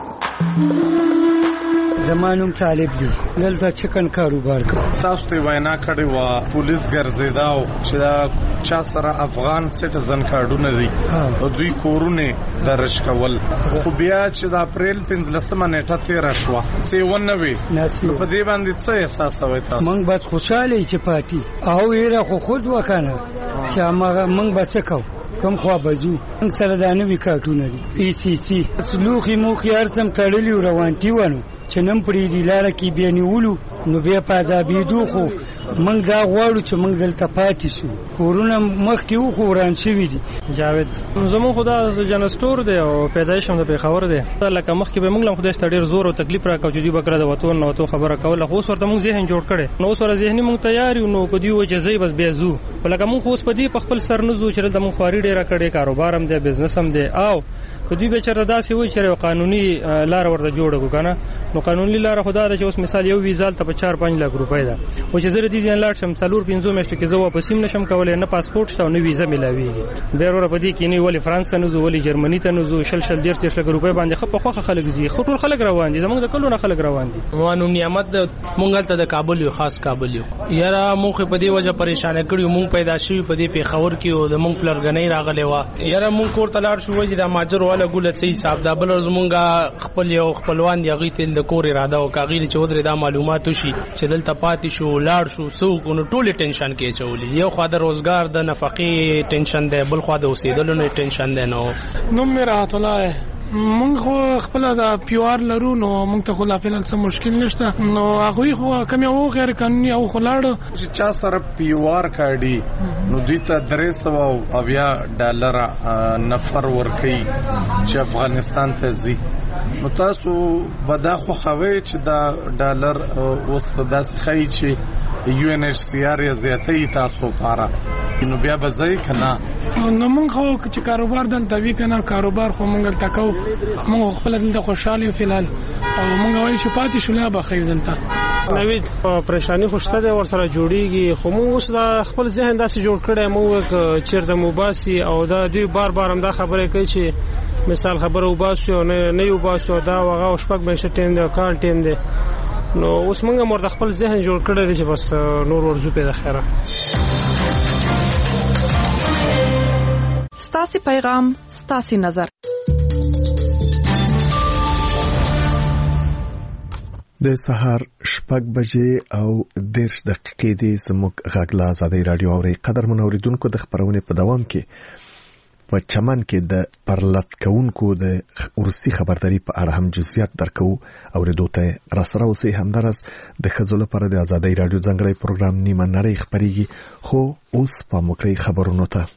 زمانوم طالب دی، دلته چکن کاروبار کوم. تاسو ته وینا کړې و پولیس ګرځیداو چې دا چا سره افغان سټیزن کارډونه دي او دوی کورونه درش کول، خو بیا چې د اپریل 15 نیټه تیر شو څه ونوي په دې باندې څه احساس وای تاسو؟ موږ بس خوشاله چې پاتې او یې خو خود وکنه چې موږ بس کو کوم خو بازو سره د نوې کارټونه دي پی سی سی سلوخي مو خيار سم تړلی روانتي ونه چې نن پرې دی لاره کې بیا نیولو نو بیا پازابېدو. خو موږ دا غواړو چې موږ دلته پاتې شو، کورونه مخکې وخوران شوي دي. جاوید زمون خدا جنستور دی او پیدایش هم د پیښور دی، لکه مخکې به موږ هم خدای ته ډېر زور او تکلیف راکاو چې دوی بکره د وطن نو تو خبره کوله، خو اوس ورته موږ ذهن جوړ کړي، نو اوس ور ذهني موږ تیار یو، نو کدی و چې زی بس بیا زو لکه موږ اوس په دې په خپل سر نه زو چې د موږ خواري ډېره کړي، کاروبار هم دی، بزنس هم دی، او کدی به چر داسې وي چې قانوني لار ورته جوړ کو کنه. نو قانوني لار خدا د چې اوس مثال یو ویزال ته 4-5 لک روپۍ ده، او چې زره دي ځان لاړ شم 4-5 میاشتې کې زه واپس هم نشم کولای، نه پاسپورت شته او نه ویزه ملاويږي. بیا ور په دې کې نه ولی فرانس ته نه زو، ولی جرمني ته نه زو، شل 13 لک روپۍ باندې خپ خوخه خلک زی، خو ټول خلک روان دي، زمونږ د کلو نه خلک روان دي. موانو نعمت مونږ ته د کابل یو خاص کابل یو یاره مونږ په دې وجه پریشان کړیو، مونږ پیدا شوی په دې پیښور کې او د مونږ پلرګنۍ راغلی و، یاره مونږ کور ته لاړ شو چې د ماجر والا ګول سي صاحب دا بل زمونږ خپل یو خپلوان دی غي تل د کور اراده او کاغیل چې ودرې دا معلومات وشي چې دلته پاتې شو لاړ شو څوک نو ټول ټینشن کې چولې، یو خو د روزګار د نفقې ټینشن دی، بل خو د اوسېدلو نه ټینشن دی. نو مې راحت الله مونږ خو خپل د پیوار لرو، نو مونږ ته خو لا فعل څه مشکل نشته، نو هغه خو کم یو غیر قانوني او خلاړ چې چا سره پیوار کاډي نو دوی ته $300 نفر ورکي چې افغانستان ته ځي. نو تاسو بدا خو خوي چې دا ډالر اوس داسې خای چې UNHCR یې زیاتې تاسو پاره نو بیا به ځای کنه. نو مونږ خو چې کاروبار دلته وی کنه کاروبار خو مونږ تکو، مونږ خپل دلته خوشاله فلال او مونږ وایو چې پاتې شو لا به خیر دلته نوید پریشانی خوشته ده ور سره جوړیږي، خو مونږ اوس د خپل ذهن داسې جوړ کړی مو چیرته موباسي او دا دی بار هم دا خبره کوي چې مثال خبره وباسو نه یو باسو دا وغه شپږ به ټیم دی کال ټیم دی، نو اوس موږ مرده خپل ذهن جوړ کړی دی چې بس نور ورزو په خیره. ستاسو پیغام ستاسو نظر. د سهار 6 بجې او 10 دقیقې د زموږ غږ لا آزادۍ رادیو اوري. قدر منوریدونکو د خبرونه په دوام کې په چمن کې د پرلط کونکو د ورسي خبرداري په اړه هم جزئیات درکو او ردوته راسره اوسې همدارس د خځو لپاره د آزادۍ رادیو ځانګړی پروګرام نیمه نړۍ خبريږي. خو اوس په موکړی خبرونو ته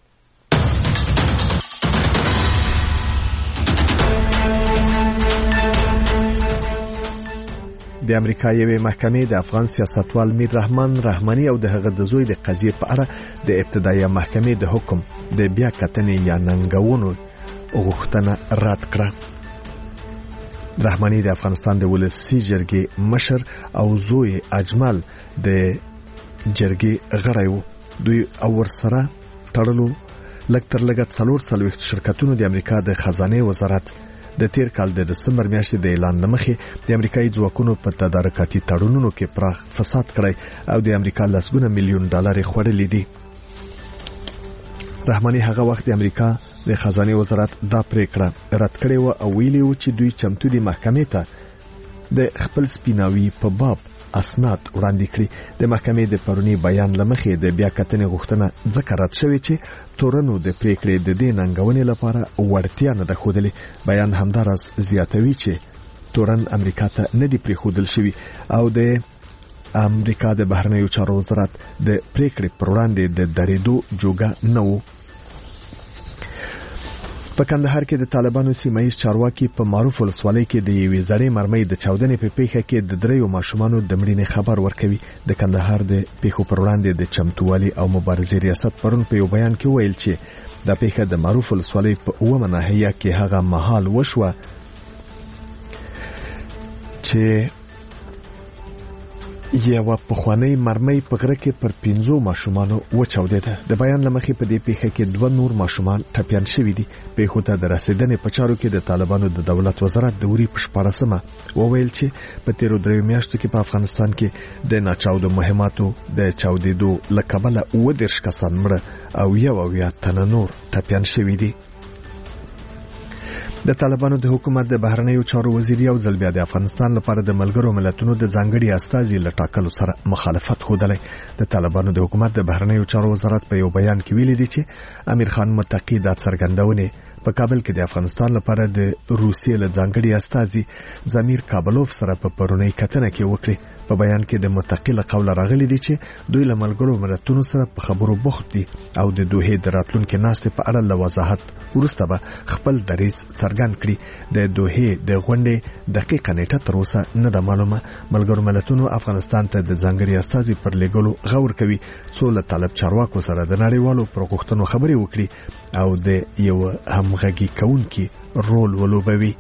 د امریکا یوې محکمې د افغان سیاستوال میر رحمان رحماني او د هغه د زوی د قضیې په اړه د ابتدایي محکمې د حکم د بیا کتنې یا ننګونو غوښتنه رد کړه. رحماني د افغانستان د ولسی جرګې مشر او زوی اجمل د جرګې غړی وو. دوی او ورسره تړلو لکتر لګت 4 شرکتونو د امریکا د خزانه وزارت د تیر کال د دسمبر میاشتې د اعلان لمخې د امریکایي ځواکونو په تدارکاتي تړونونو کې پراخ فساد کړی او د امریکا لسګونه میلیون ډالر خورلې دي. رحماني هغه وخت د امریکا د خزانه وزارت دا پریکړه رد کړې و او ویلي و چې دوی چمتو دي محکمې ته د خپل سپیناوي په باب اسناد وړاندې کړي. د محکمې د پرونی بیان لمخې د بیا کتنې غوښتنه ځکه رد شوې چې تورنو د پریکړې د دې ننګونې لپاره وړتیا نه ده ښودلې. بیان همدارس زیاتوي چې تورن امریکا ته نه دی پریښودل شوی او د امریکا د بهرنیو چارو وزارت د پریکړې پر وړاندې د درېدو جوګه نه و. په کندهار کې د طالبانو سیمایي چارواکي په معروف ولسوالۍ کې د یوې زړې مرمۍ د چاودنې په پیښه کې د 3 ماشومانو د مړینې خبر ورکوي. د کندهار د پیښو پر وړاندې د چمتووالي او مبارزې ریاست پرون په یو بیان کې ویل چې د پیښه د معروف ولسوالۍ په 9 ناحیه کې هغه مهال وشوه چې یو پخوانی مرمۍ په غره کې پر 15 ماشومانو وچاودېده. د بیان لمخې په دې پیښه کې 2 نور ماشومان ټپيان شوي دي. پیښو ته د رسیدنې په چارو کې د طالبانو د دولت وزارت د وري په 14مه وویل چې په 13 میاشتو کې په افغانستان کې د ناچاودو مهماتو د چاودېدو لکبله 10 کسان مړه او 1 تن نور ټپيان شوي دي. د طالبانو د حکومت د بهرنیو چارو وزیر یو ځل بیا د افغانستان لپاره د ملګرو ملتونو د ځانګړي استازي لټاکلو سره مخالفت خوده. د طالبانو د حکومت د بهرنیو چارو وزارت په یو بیان کې ویلي دی چې امیر خان متقی د څرګندونې په کابل کې د افغانستان لپاره د روسیې له ځانګړي استازي زمیر کابلوف سره په پرونی کتنه کې وکړي. په بیان کې د متقی له قوله راغلي دي چې دوی له ملګرو ملتونو سره په خبرو بوخت دي او د دوه د راتلونکو ناستې په اړه له وضاحت ورسته به خپل دریځ څرګند کړي. د دوه د غونډې دقیقه نیټه تر اوسه نه ده معلومه. ملګرو ملتونو افغانستان ته د ځانګړي استازي پر لګولو غور کوي څو له طالب چارواکو سره د نړیوالو پروغښتنو خبري وکړي او د یو همغږي کوونکی رول ولوبوي.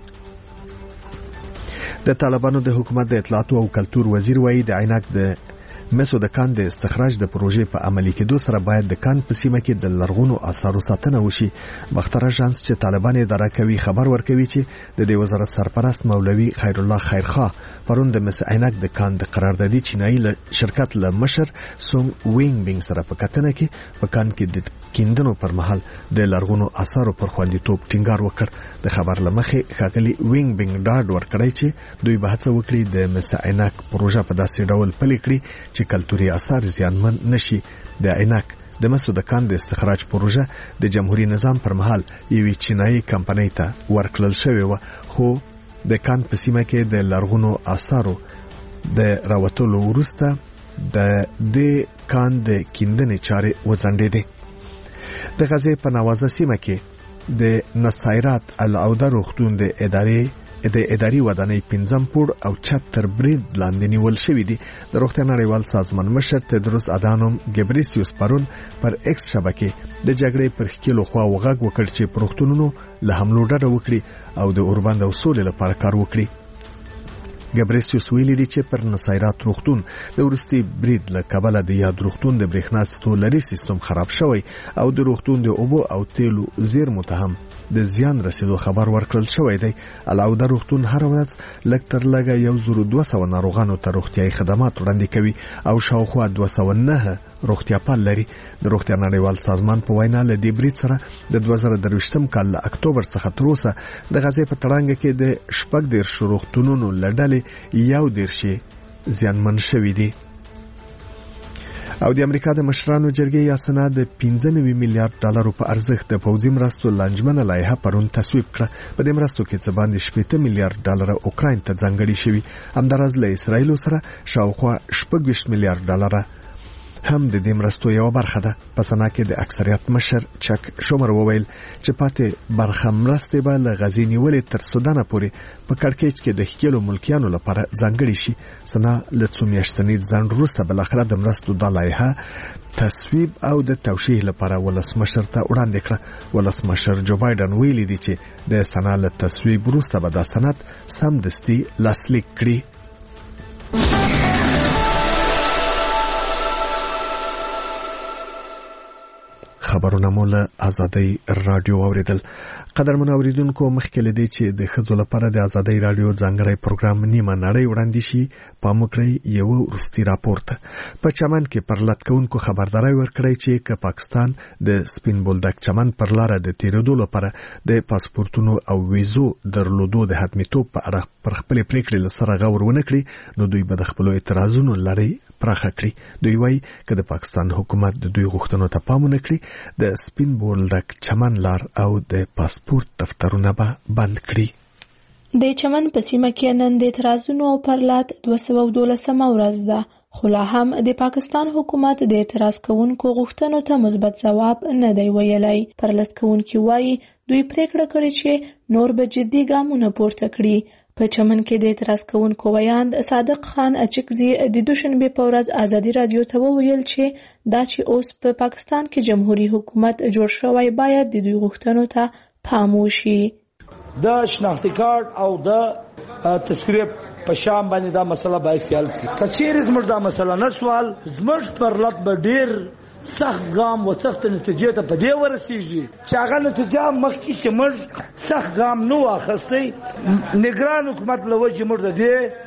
د طالبانو د حکومت د اطلاعات او کلتور وزیر وایي د عینک د مسو د کان د استخراج د پروژې په عملي کېدو سره باید د کان په سیمه کې د لرغونو آثارو ساتنه وشي. باختر اژانس چې طالبان اداره کوي خبر ورکوي چې د دې وزارت سرپرست مولوي خیر الله خیرخوا پرون د مس عینک د کان د قراردادي چینایي شرکت له مشر سونګ وینګ بینګ سره په کتنه کې په کان کې د کیندنو پر مهال د لرغونو آثارو پر خوندیتوب ټینګار وکړ. د خبر لمخې ښاغلي وینګ بینګ ډاډ ورکړی چې دوی به هڅه وکړي د مس عینک پروژه په داسې ډول پلي کړي چې کلتوري آثار زیانمن نشي. د عینک د مسو د کان د استخراج پروژه د جمهوریت نظام پر مهال یوې چینایي کمپنۍ ته ورکړل شوې و خو د کان په سیمه کې د لرغونو آثارو د راوتلو وروسته د دې کان د کیندنې چارې وځنډېدې. د غزې په نوازه سیمه کې د نصایرات العوده روغتون د اداري ودانۍ 5 پوړ او چت تر برید لاندې نیول شوې دي. د روغتیا نړیوال سازمان مشر تدروس ادانوم ګبریسیوس پرون پر ایکس شبکې د جګړې پر خکېلو خوا وغږ وکړ چې پروختونونو له حملو ډډه وکړي او د اوربند او سولې لپاره کار وکړي. ګبریسیوس ویلي دی چې پر نصیرات روغتون د وروستي برید له کبله د یاد روغتون د برېښنا ستولري سیستم خراب شوی او د روغتون د اوبو او تیلو زیرمو ته هم د زیان رسیدو خبر ورکړل شوی دی. علاوه روغتون هر ورځ لږ تر لږه 1200 ناروغانو ته روغتیايي خدمات وړاندې کوي او شاوخوا 209 روغتیاپال لري. د روغتیا نړیوال سازمان په وینا له دې برید سره د 2023م کال له اکتوبر څخه تر اوسه د غزې په تړانګه کې د 14 روغتونونو له ډلې 11 زیانمن شوي دي. او د امریکا د مشرانو جرګې یا سنا د 95 میلیارډ ډالرو په ارزښت د پوځي مرستو لنجمنه لایحه پرون تصویب کړه. په دې مرستو کې څه باندې 80 میلیارډ ډالر اوکراین ته ځانګړي شوي. همداراز له اسرایل سره شاوخوا 26 میلیارډ ډالر هم د دې مرستو یو برخه ده. په سنا کې د اکثریت مشر چک شومر وویل چې پاتې برخه مرستې به له غزې نیولې تر سودان پورې په کړکېچ کې د ښکېلو ملکیانو لپاره ځانګړي شي. سنا له څو میاشتني ځنډ وروسته بالاخره د مرستو د لایحه تصویب او د توشیح لپاره ولسمشر ته وړاندې کړه. ولسمشر جو بایدن ویلي دی چې د سنا له تصویب وروسته به د سند سمدستي لاسلیک کړي. خبرونه مو له آزادۍ رادیو اوریدل. قدرمن اوریدونکو، مخکې لدی چې د ښځو لپاره د آزادۍ رادیو ځانګړی پروګرام نیمه نړۍ وړاندې شي، پام وکړئ یو وروستي راپورته. په چمن کې پر لټکونکو خبرداري ورکړی چې که پاکستان د سپین بولدک چمن پر لار د تیرېدو لپاره د پاسپورتونو او ویزو درلودو د حتمیتوب په اړه پر خپل پریکړې لسره غور ونه کړي، نو دوی به د خپل اعتراضونو لړۍ پراخه کړي. دوی وایي که د پاکستان حکومت د دوی غوښتنو ته پام ونه کړي، د سپین بولدک چمن لار او د پاسپورت دفترونه به بند کړي. د چمن په سیمه کې نن د اعتراضونو او پرلات 212 ورځ ده، خو لا هم د پاکستان حکومت د اعتراض کوونکو غوښتنو ته مثبت ځواب نه دی ویلی. پرلط کوونکي وایي دوی پریکړه کړې چې نور به جدي ګامونه پورته کړي. په چمن کې د اعتراض کوونکو ویاند صادق خان اچکزي د دوشنبه په ورځ آزادي رادیو ته وویل چې دا چې اوس په پاکستان کې جمهوریت حکومت جوړ شوی باید د دوی غوښتنو ته پام وشي. د شناختی کارت او د تذکرې په شام باندې دا مسله باید سیال شي. کچېرې زموږ دا مسله نه سوال زموږ پرلط به ډیر سخت ګام و سخت نتیجې ته په دې ورسیږي چې هغه نتیجه مخکې چې موږ سخت ګام نه واخیستی، نگران حکومت له وجې موږ د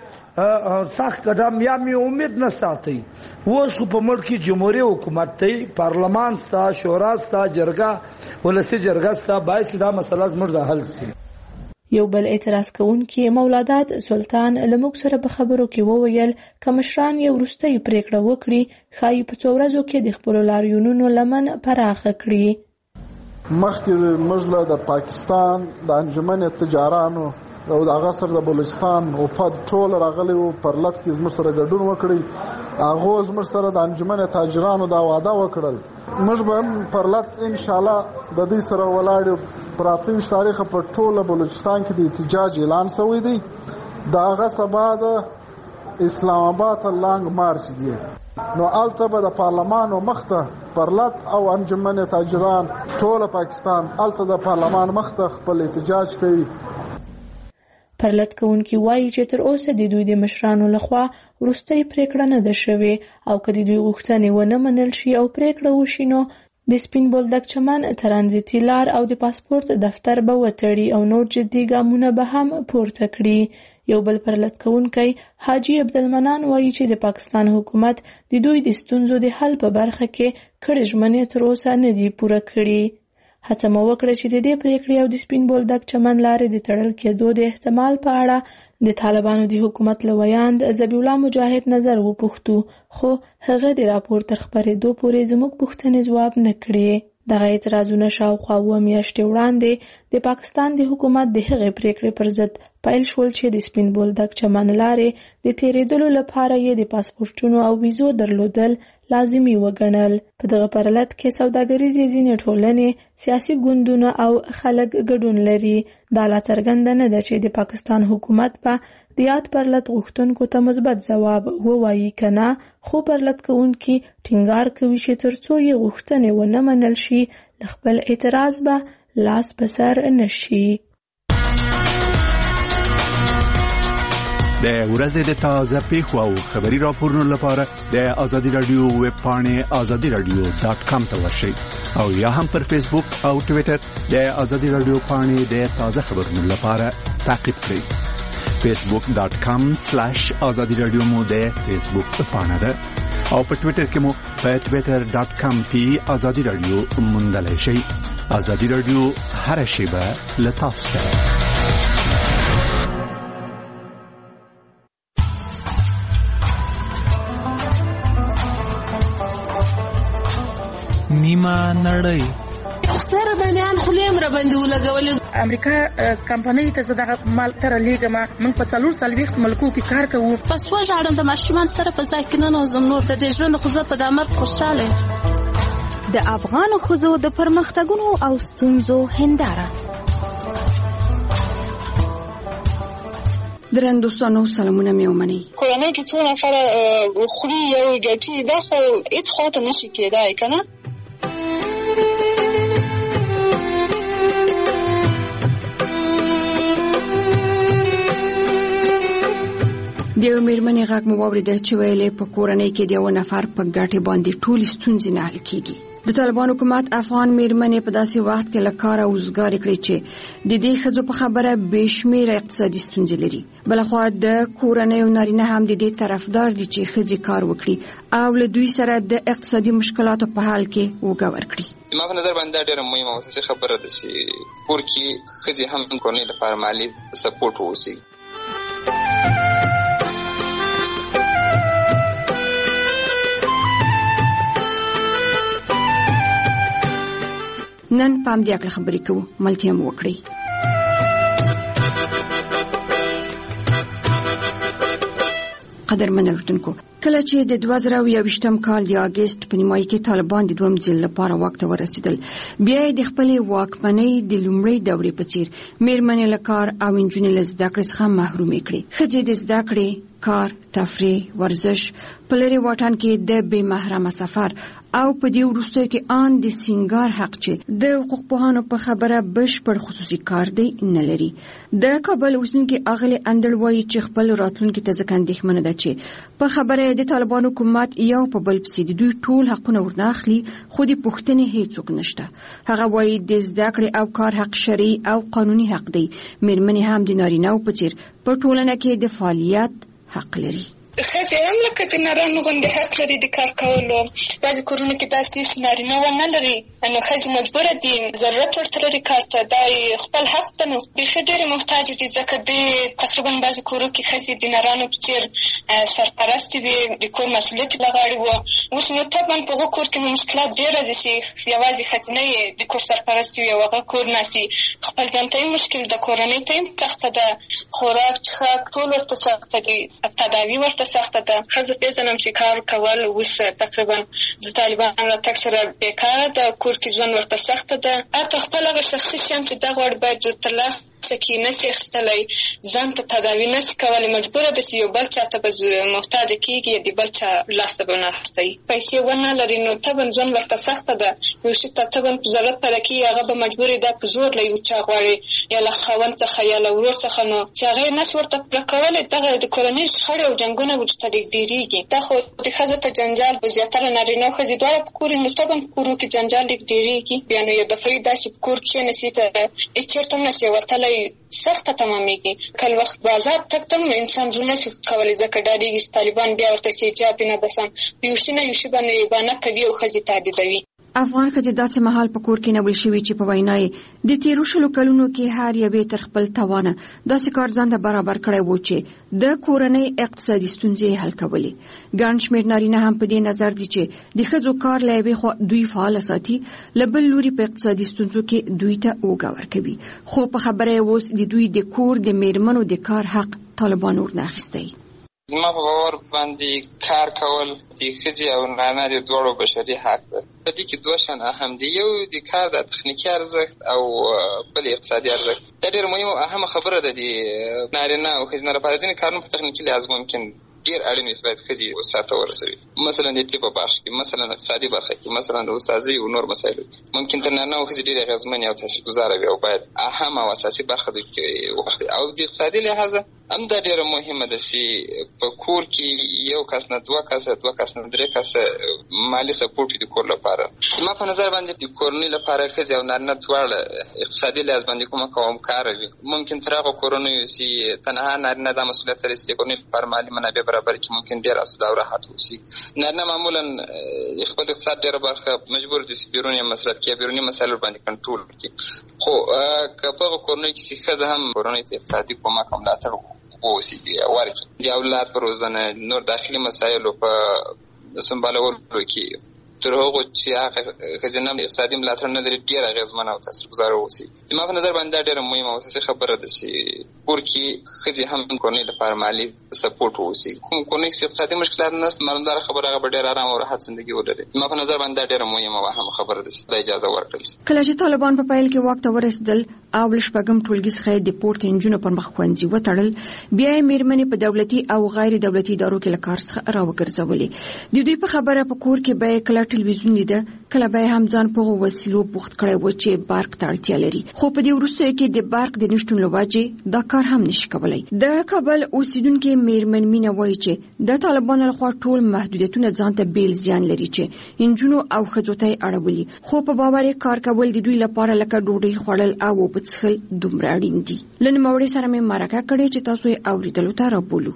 دې سخت قدم یا مې امید نه ساتي. اوس خو په ملک کې جمهوریت حکومت دی، پارلمان ستا، شورا ستا، جرګه ولسي جرګه ستا، باید چې دا مسله زموږ د حل شي. یو بل اعتراض کوونکی مولادات سلطان لموږ سره په خبرو کې وویل که مشران یې وروستۍ پریکړه وکړي، ښایي په څو ورځو کې د خپلو لاریونونو لمن پراخه کړي. مخکې موږ د پاکستان د انجمن تجارانو او د هغه سره د بلوچستان او په ټول راغلي وو پرلط کې زموږ سره ګډون وکړي. هغه زموږ سره د انجمن تاجرانو دا وعده وکړل موږ به پرلط ان شاء الله د دې سره ولاړ. پراته تاریخ په ټول بلوچستان کې د احتجاج اعلان شوی دی. دا هغه سبا د اسلام آباد لانګ مارچ دی، نو الته به د پارلمان او مخته پرلط او انجمن تاجران ټول پاکستان الته د پارلمان مخته خپل احتجاج کوي. پرلط کوونکی وایي چې تر اوسه د دوی د مشرانو لخوا وروستۍ پریکړه نه ده شوې، او که د دوی غوښتنې ونه منل شي او پریکړه وشي، نو د سپین بولدک چمن ترانزیتي لار او د پاسپورت دفتر به وتړي او نور جدي ګامونه به هم پورته کړي. یو بل پرلط کوونکی حاجی عبدالمنان وایي چې د پاکستان حکومت د دوی د ستونزو د حل په برخه کې کړې ژمنې تر اوسه نه دي پوره کړي. هڅه مو وکړه چې د دې پریکړې او د سپین بولدک چمن لارې د تړل کېدو د احتمال په اړه د طالبانو د حکومت له ویاند ذبیح الله مجاهد نظر وپوښتو، خو هغه د راپور تر خپرېدو پورې زموږ پوښتنې ځواب نه کړې. دغه اعتراضونه شاوخوا 2 میاشتې وړاندې د پاکستان د حکومت د هغې پریکړې پر ضد پیل شول چې د سپین بولدک چمن لارې د تیرېدلو لپاره یې د پاسپورټونو او ویزو درلودل لازمي وګڼل. په دغه پرلط کې سوداګریزې ځینې ټولنې، سیاسي ګوندونه او خلک ګډون لري. دا لا څرګنده نه ده چې د پاکستان حکومت به د یاد پرلط غوښتونکو ته مثبت ځواب ووایي که نه، خو پرلط کوونکي ټینګار کوي چې تر څو یې غوښتنې ونه منل شي، له خپل اعتراض به لاس په سر نه شي. د ورځې د تازه پیښو او خبري راپورونو لپاره د آزادي رادیو ویب پاڼې azadiradio.com ته ورشئ او یا هم پر فیسبوک او ټوئیټر د آزادي رادیو پاڼې د تازه خبرونو لپاره تعقیب کړئ. facebook.com/azadiradio مو د فیسبوک پاڼه ده او په ټوئیټر کې مو په twitter.com/azadiradio موندلای شئ. آزادي رادیو هر شیبه له تاسو سره. نیمه نړۍ سره د میان خلیم را باندې ولګولې. امریکا کمپنۍ ته زداغه مال تر لیګما من په 440 ملکو کې کار کوو. پس وژاړم د ماشومان سره په ځای کې نه نوزم نور ته د ژوند خو زه په دامر خوشاله. د افغان ښځو د پرمختګونو او ستونزو هنداره. درنوستانو سلامونه مې ومنئ. کورنۍ کې څو نفر خوري یو ګټي دا خو هیڅ خواته نشي کېدای کنه. د یو مېرمنې غږ مو واورېده چې ویلې په کورنۍ کې د یو نفر په ګټې باندې ټولې ستونزې نه حل کېږي. د طالبان حکومت افغان مېرمنې په داسې وخت کې له کاره وزګارې کړې چې د دې ښځو په خبره بې شمېره اقتصادي ستونزې لري. بلخوا د کورنیو نارینه هم د دې طرفدار دي چې ښځې کار وکړي او له دوی سره د اقتصادي مشکلاتو په حال کې وګه ورکړي. زما په نظر باندې ډېره مهمه او اساسي خبره ده چې کور کې ښځې هم کورنۍ لپاره مالي سپورټ واوسي. نن پام دې اکل خبرې کوو ملتیا مو وکړي. قدرمن اورېدونکو، کله چې د 2021 کال د اگست په نیمایي کې طالبان د دویم ځل لپاره واک ته ورسېدل، بیا یې د خپلې واکمنۍ د لومړۍ دورې په څیر مېرمنې له کار او نجونې له زده کړې څخه محرومې کړې. ښځې د زده کړې، کار، تفریح، ورزش، په لرې واټن کې د بې محرمه سفر او په دې وروستیو کې آن د سینګار حق چې د حقوق پوهانو په خبره بشپړ خصوصي کار دی نه لري. د کابل اوسیدونکي اغلې اندړ وایي چې خپل راتلونکي ته ځکه اندېښمنه ده چې په خبره د طالبان حکومت یو په بل پسې د دوی ټول حقونه ورناخلي، خو د پوښتنې هیڅوک نشته. هغه وایي د زده کړې او کار حق شرعي او قانوني حق دی. مېرمنې هم د نارینه‌و په څیر په ټولنه کې د فعالیت حق لري. ښځې هم لکه د نارینه‌و غوندې حق لري د کار کولو. بعضې کورونو کې داسې نارینه ونه لري، نو ښځې مجبوره دي ضرورت ورته لري کار ته، دا خپل حق ده. نو بیخي ډېرې محتاجې دي، ځکه د تقریبا بعضې کورو کې ښځې د نارانو په څېر سرپرستې وي، د کور مسؤلیت یې له غاړې وه. اوس نو طبعا په هغو کور کې نو مشکلات ډېر راځي چې یوازې ښځینه یې د کور سرپرستې وي او هغه کور ناستي. خپل ځان ته یې مشکل ده، کورنۍ ته یې سخته ده، خوراک څښاک ټول ورته سخته دي، تداوي ورته سخته ده. ښځه پېژنم چې کار کول اوس تقریبا د طالبان راتګ سره بېکاره ده، کور کې ژوند ورته سخته ده. حتی خپل هغه شخصي شیان چې دغه وړ باید ترلاسه کې نشي اخیستلی، ځان ته تداوي نشي کولی، مجبوره ده چې یو بل چا ته به محتاجه کېږي، د بل چا لاس ته به ناستئ. پیسې ونه لري نو طبعا ژوند ورته سخته ده. یو شي ته طبعا په ضرورت پیدا کېږي، هغه به مجبورې ده په زور له یو چا غواړي، یا له خاوند څخه یا له ورور څخه، نو چې هغه یې نشي ورته پوره کولی. دغه د کورنۍ شخړې او جنګونه ورته ډېرېږي. دا خو د ښځو ته جنجال به زیاتره نارینه او ښځې دواړه په کور نو طبعا په کورو کې جنجال ډېرېږي. بیا نو یو دفعې داسې په کور کښېنسي ته چېرته هم نشي وتلی، سخته تمامېږي. کله وخت بازار تګ ته هم انسان زړه نشي کولی، ځکه ډارېږي چې طالبان بیا ورته چې حجاب یې نه بسم، یو شي نه یو شي باندې بانه کوي او ښځې تهدیدوي. افغان ښځې داسې مهال په کور کې نبل شوي چې په وینا یې د تېرو 20 کلونو کې هر یوې تر خپل توانه داسې کار ځان ته برابر کړی و چې د کورنۍ اقتصادي ستونزې حل کولې. ګڼ شمېر نارینه هم په دې نظر دي چې د ښځو کار له یوې خوا دوی فعاله ساتي، له بل لوري په اقتصادي ستونزو کې دوی ته اوږه ورکوي. خو په خبره یې اوس د دوی د کور د مېرمنو د کار حق طالبان ورناخیستی. زما په باور باندې کار کول د ښځې او نارینه د دواړو بشري حق ده. په دې کې دوه شیان اهم دي، یو د کار د تخنیکي ارزښت او بل اقتصادي ارزښت. دا ډېره مهمه او اهمه خبره ده د نارینه او ښځینه لپاره. ځینې کارونه په تخنیکي لحاظ ممکن ډیر اړین وي باید ښځې سرته ورسوي. مثلا د طب په برخه کې، مثلا اقتصادي برخه کې، مثلا د استادۍ او نور مسایلو کې ممکن تر نارینه او ښځې ډېرې اغېزمنې او تاثیرګذاره وي او باید اهم او اساسي برخه دوی کې وخت. او د اقتصادي لحاظه هم دا ډېره مهمه ده چې په کور کې یو کس نه دوه کسه، دوه کس نه درې کسه مالي سپورټ د کور لپاره. ما په نظر باندې د کورنۍ لپاره ښځې او نارینه دواړه اقتصادي لحاظ باندې کوم کار وي. ممکن تر هغه کورنیو چې تنها نارینه دا مسؤلیت لري چې د کورنۍ لپاره مالي منابع برابر کړي، ممکن ډېر اسوده او راحت اوسي. نارینه معمولا خپل اقتصاد ډېره برخه مجبور دي چې بیروني مصرف کړي، بیروني مسایل باندې کنټرول کړي. خو که په کورنۍ کې ښځه هم کورنۍ ته اقتصادي کومک او ملاتړ ووسیږي ورکړي، د اولاد په روزنه، نور داخلي مسایلو په سمبالولو کې تر هغه چې هغه ښځینه اقتصادي ملاتړ نه لري ډېر اغېزمن او تاثیرګذاره اوسي. زما په نظر باندې دا ډېره مهمه او اساسي خبره ده چې کور کې ښځې هم کورنۍ لپاره مالي سپورټ واوسي. کوم کورنۍ کې اقتصادي مشکلات نشته، معلومداره خبره هغه به ډېر ارام او راحت زندګي ولري. زما په نظر باندې دا ډېره مهمه او اهمه خبره ده چې دا اجازه ورکړل شي. کله چې طالبان په پیل کې واک ته ورسېدل او له شپږم ټولګي څخه د پورته نجونو پر مخ ښوونځي وتړل، بیا یې مېرمنې په دولتي او غیر دولتي ادارو کې له کار څخه راوګرځولې. د دوی په خبره په کور کې به کله ټلویزیون لیده، کله به هم ځان په وسیلو بوخت کړی و چې برق ته اړتیا لري. خو په دې وروستیو کې د برق د نشتون له وجې دا کار هم نشي کولی. د کابل اوسیدونکې مېرمن مینه وایي چې د طالبانو لخوا ټول محدودیتونه ځان ته بیل زیان لري چې نجونو او ښځو ته یې اړولي. خو په باور یې کار کول د دوی لپاره لکه ډوډۍ خوړل او اوبه څښل دومره اړین دي. له نوموړي سره مې مرکه کړې چې تاسو یې اورېدلو ته رابولو.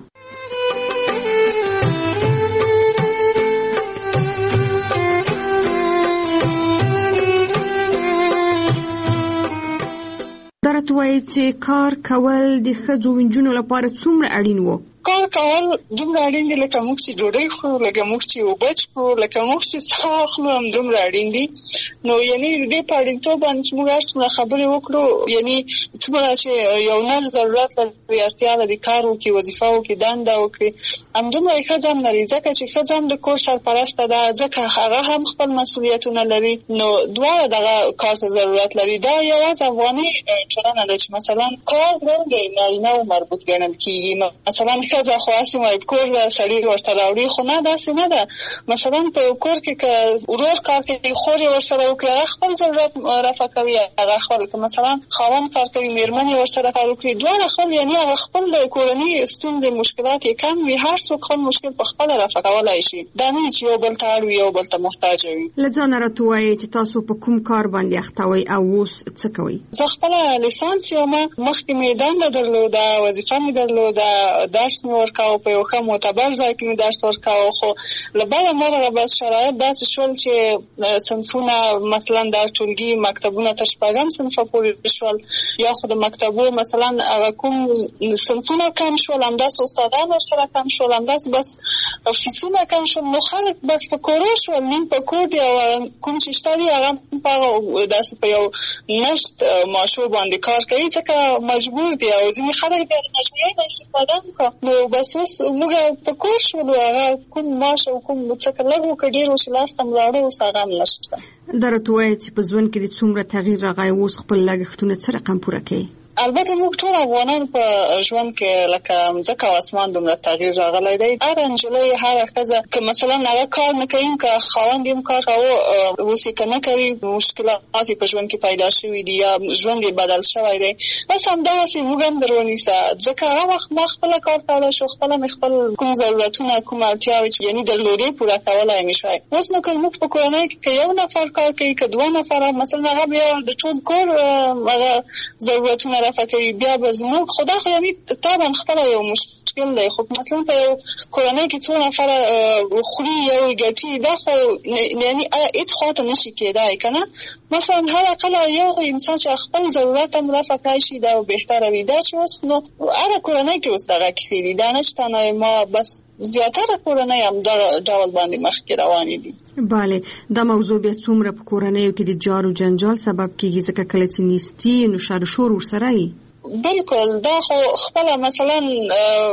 درته وایي چې کار کول د ښځو او نجونو لپاره څومره اړین و. کار کول دومره اړین دي لکه موږ چې ډوډۍ خورو، لکه موږ چې اوبه څښو، لکه موږ چې ساه اخلو هم دومره اړین دي. نو یعنې د دې په اړینتوب باندې چې موږ هر څومره خبرې وکړو، یعنې څومره چې یو نه ضرورت لري، اړتیا لري کار وکړي، وظیفه وکړي، دنده وکړي، همدومره یې ښځه هم لري. ځکه چې ښځه هم د کور سرپرسته ده، ځکه هغه هم خپل مسؤلیتونه لري. نو دواړه دغه کار ته ضرورت لري. دا یوازې افغاني ټولنه ده چې مثلا کار د نارینه‌و مربوط ګڼل کېږي. مثلا ښځه خو هسې وایي کور ده، سړي ورته راوړي، خو نه، داسې نه ده. مثلا په یو کور کې که ورور کار کوي، خور یې ورسره وکړي، هغه خپل ضرورت رفع کوي، هغه خپل. که مثلا خاوند کار کوي، مېرمن یې ورسره کار وکړي، دواړه خپل، یعنې هغه خپل د کورنۍ ستونزې مشکلات یې کم وي، هر څوک خپل مشکل په خپله رفع کولی شي. دا نه چې یو بل ته اړ وي، یو بل ته محتاج وي. له ځانه راته وایي چې تاسو په کوم کار باندې اخته وئ او اوس څه کوئ؟ زه خپله لیسانس یم، مخکې مې دنده درلوده، وظیفه مې درلوده، درس مې ورکاوه، په یو ښه معتبر ځای کې مې درس ورکاوه. خو له بله مرغه بس شرایط داسې شول چې صنفونه، مثلا د ټولګي مکتبونه تر شپږم صنفه پورې شول، یا خو د مکتبو مثلا هغه کوم صنفونه کم شول، همداسې استادان ورسره کم شول، همداسې بس فیسونه کم شول. نو خلک بس په کورو شول، نیم په کور دي، او کوم چې شته دي هغه په داسې په یو نشت ماشو باندې کار کوي، ځکه مجبور دي. او ځینې خلک بیا د مجبورۍ نه استفاده نه کوي. نو بس اوس موږ په کور شولو، هغه کوم معاش او کوم څه لږ و که ډېر و چې لاس ته م راوړی، اوس هغه هم نشته. دا راته وایه چې په ژوند کې د څومره تغییر راغی، اوس خپل لګښتونه څه رقم پوره کوي؟ البته موږ ټول افغانان په ژوند کې لکه مځکه او اسمان دومره تغییر راغلی دی. هره نجلۍ، هره ښځه که مثلا هغه کار نه کوي، که خاوند یې هم کار کوه، اوس یې که نه کوي، مشکلات یې په ژوند کې پیدا شوي دي یا ژوند یې بدل شوی دی. بس همدغسې موږ هم در ونیسه، ځکه هغه وخت ما خپله کار کولی شو، خپله مې خپل کوم ضرورتونه، کوم اړتیاوې چې یعنې درلودې پوره کولی مې شوی. اوس نو که موږ په کورنۍ کې که یو نفر کار کوي، که دوه نفره، مثلا هغه بیا د ټول کور هغه ضرورتونه رفع کوي، بیا به زموږ خدا خو یعنې طبعا خپله یو مشکل دی. خو مثلا په یو کورنۍ کې څو نفره خوري، یو ګټي، دا خو یعنې هېڅ خواته نشي کېدای که نه. مثلا هر اقل یو انسان چې خپل ضرورت هم رفع کړی شي، دا بهتره وي. دا چې اوس نو هره کورنۍ کې اوس دغه کیسې دي، دا نه چې تنها ما بس زیاتره کورنۍ هم دغه ډول باندې مخکې روانې دي. بله، دا موضوع بیا څومره په کورنیو کې د جار و جنجال سبب کېږي، ځکه کله چې نیستي نو شر و شور ورسره وي. بالکل، دا خو خپله مثلا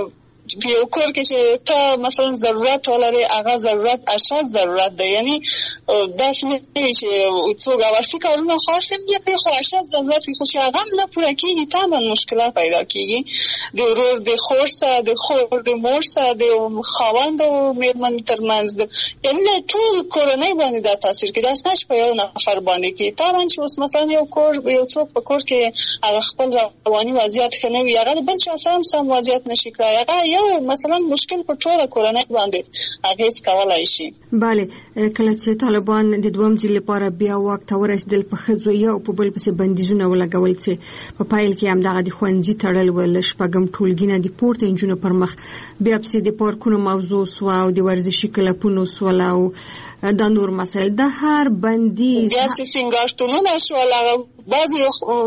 په یو کور کې چې ته مثلا ضرورت ولري هغه ضرورت اشد ضرورت دی، یعنی داسې نه وي چې څوک اواسي کارونه خاص هم دي خو اشد ضرورت وي، خو چې هغه هم نه پوره کېږي طبعا مشکلات پیدا کېږي د ورور د خور سره د خور د مور سره د خاوند او مېرمن ترمنځ، یعنی ټول کورنۍ باندې دا تاثیر کوي. داسې نه چې په یو نفر باندې کوي. طبعا چې اوس مثلا یو څوک په کور کې هغه خپل رواني وضعیت ښه نه وي، هغه د بل چا سره هم سم وضعیت نشي کړای، هغه یو مثلا مشکل په ټوله کورنۍ باندې اغېز کولای شي. بله، کله چې طالبان د دویم ځل لپاره بیا واک ته ورسېدل په ښځو یو په بل پسې بندیزونه ولګول چې په پایل کې همدغه د ښوونځي تړل ول، شپږم ټولګي نه د پورته نجونو پر مخ، بیا پسې د پارکونو موضوع سوه او د ورزشي کلبونو سول او دا نور مسایل، د هر بندیز بیا پسې سینګارتونونه شول. بعضې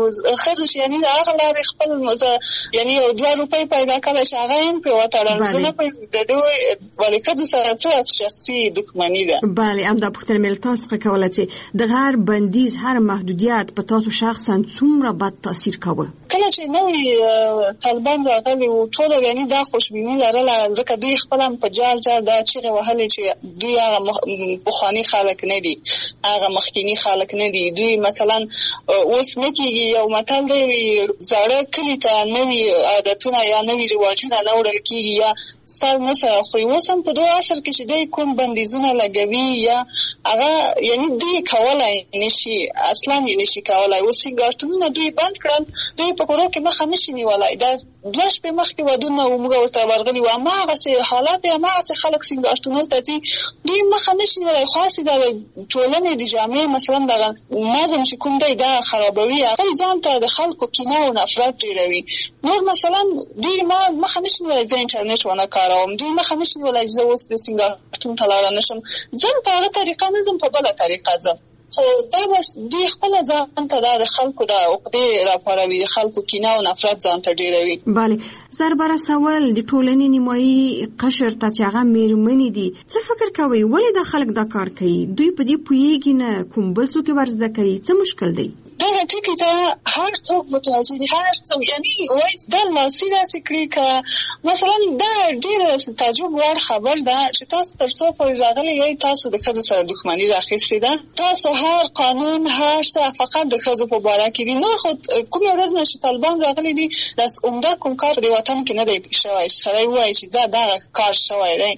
ښځو چې یعنې د هغه لارې خپل یعنې یو 2 روپۍ پیدا کړی چې هغه هم پرې وتړل. زه نه پوهېږم د دوی ولې ښځو سره څه شخصي دښمني ده. بله، همدا پوښتنه مې له تاسو څخه کوله چې د هر بندیز هر محدودیت په تاسو شخصا څومره بد تاثیر کوه؟ کله چې نوې طالبان راغلي وو ټولو یعنې دا خوشبیني لرله، ځکه دوی خپل هم په جار جار دا چیغې وهلې چې دوی هغه پخواني خلک نه دي، هغه مخکینی خلک نه دي. دوی مثلا اوس نه کېږي، یو متل دی زاړه کلي ته نوي عادتونه یا نوي رواجونه نه وړل کېږي یا سر نه سره خوري. اوس هم په دغه عصر کې چې دوی کوم بندیزونه لګوي یا هغه یعنې دوی کولی نشي، اصلا یې نشي کولی. اوس سینګارتونونه دوی بند کړل، دوی په کورو کې مخه نشي نیولی. دا 2 شپې مخکې ودونه موږ ورته ورغلي وو، هماغسې حالات دی، هماغسې خلک سینګارتونو ته ځي، دوی مخه نشي نیولی. خو هسې د ټولنې د جامع مثلا دغه نظم چې کوم دی دا خرابوي، هغه ځان ته د خلکو کینه او نفرت ډېروي. نور مثلا دوی مخه نشي نیولی زه انټرنیټ ونه کاروم، دوی مخه نشي نیولی چې زه اوس د سینګارتون ته لاړه نشم، ځم په هغه طریقه نه ځم، په بله طریقه ځم. خو دا بس دوی خپل ځان ته د خلکو د عقدې راپاروي، د خلکو کینه او نفرت ځان ته ډېروي. بله، زربره سوال د ټولنې نیمایي قشر ته چې هغه مېرمنې دي، څه فکر کوئ ولې دا خلک دا کار کوي؟ دوی په دې پوهېږي نه، کوم بل څوک یې ورزده کوي، څه مشکل دی؟ دغه ټکي ته هر څوک متوجه دي، هر څوک یعنې وایي چې دا لاسي داسې کړي که مثلا دا ډېره تعجب وړ خبر ده چې تاسو تر څو پورې راغلي یئ تاسو د ښځو سره دښمني راخیستې ده. تاسو هر قانون هر څه فقط د ښځو په باره کې دي. نه خو کومې ورځ نه چې طالبان راغلي دي داسې عمده کوم کار په دې وطن کې نه دی شوی چې سړی ووایي چې دغه کار شوی دی.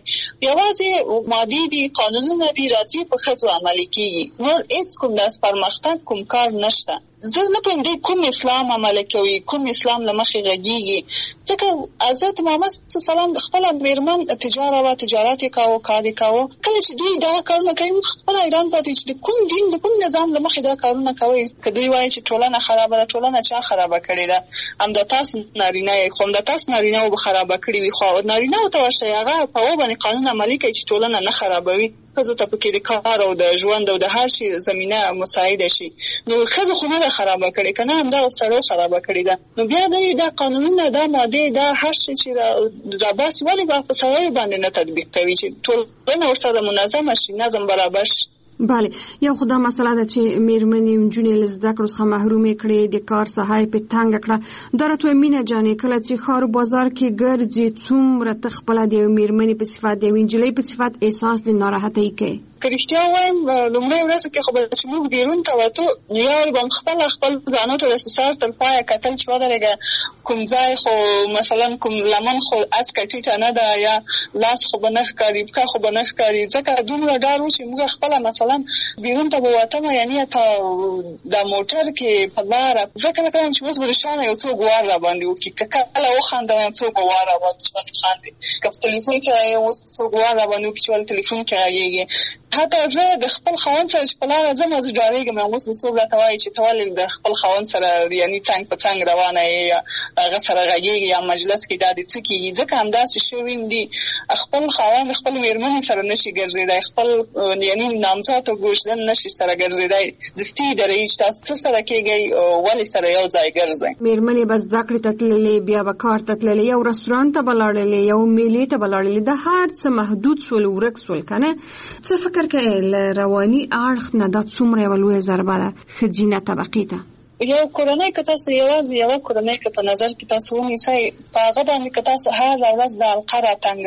یوازې مادي دي، قانونونه دي، راځي په ښځو عملي کېږي، نور هېڅ کوم داسې پرمختګ کوم کار نشته. زه نه پوهېږم دی کوم اسلام عمله کوي، کوم اسلام له مخې غږېږي. ځکه حضرت محمد صلی الله علیه وسلم د خپله مېرمن تجارت یې کاوه، کار یې کاوه. کله چې دوی دا کارونه کوي موږ خپله حیران پاتې چې د کوم دین د کوم نظام له مخې دا کارونه کوي. که دوی وایي چې ټولنه خرابه ده، ټولنه چا خرابه کړې ده؟ همدا تاسو نارینه یې، خو همدا تاسو نارینه به خرابه کړې وي، خو نارینه‌و ته ورشئ هغه په هغو باندې قانون عملي کوي چې ټولنه نه خرابوي، ښځو ته پکې د کار او د ژوند او د هر شي زمینه مساعده شي. نو ښځو خو نه ده خرابه کړې، که نه همدغه سړو خرابه کړې ده. نو بیا دوی دا قانونونه، دا مادې، دا هر شی چې راباسي ولې په سړیو باندې نه تطبیق کوي چې ټولنه ورسره منظمه شي، نظم برابر شي. بله، یو خو دا مسله ده چې مېرمنې نجونې له زده کړو څخه محرومې کړې، د کار ساحه یې پرې تنګه کړه. دا راته وایي مینه جانې کله چې ښار بازار کې ګرځې څومره ته خپله د یوې مېرمنې په صفت د یوې نجلۍ په صفت احساس د ناراحتۍ کوې؟ که رښتیا ووایم لومړۍ ورځو کې خو به چې موږ بیرون ته وتو یو به خپل ځانو ته د سر تر پایه کتل چې ودرېږه کوم ځای خو مثلا کوم لمن خو اچکه ټیټه نه ده یا لاس خو به نه ښکاري، پښه خو به نه ښکاري. ځکه دومره ډار و چې موږ خپله مثلا بیرون ته به وتمه یعنې ته د موټر کې په لاره زه کله کله چې اوس به د شانه یو څوک وار راباندې وکړي، که کله وخاندم یو څوک به وار راباندې خاندي، که په تلیفون کې اوس څوک وار راباندې وکړي چې ولې تلیفون کې غږېږي. حتی زه د خپل خاوند سره چې په لاره ځم زه ډارېږم، اوس به څوک راته وایي چې ته ولې د خپل خاوند سره یعنې څنګ په څنګ روانه یې یا هغه سره غږېږي یا مجلس کې دا دې څه کېږي. ځکه همداسې شوي دي خپل خاوند خپل مېرمنې سره نشي ګرځېدی، خپل یعنې نامزاد او ګوشدن نشي سره ګرځېدی. دستي یې درېږي چې تاسو څه سره کېږئ ولې سره یو ځای ګرځئ. مېرمنې به زده کړې ته تللې، بیا به کار ته تللې، یو رستورانت ته به لاړلې، یو میلې ته به لاړلې، دا هر څه محدود سول، ورک سول که نه؟ څه فکر کوې له رواني اړخ نه دا څومره یوه لویه ضربه ده ښځینه طبقې ته؟ یو کورنۍ که تاسو یوازې یوه کورنۍ که په نظر کې تاسو ونیسئ په هغه باندې که تاسو هره ورځ د حلقه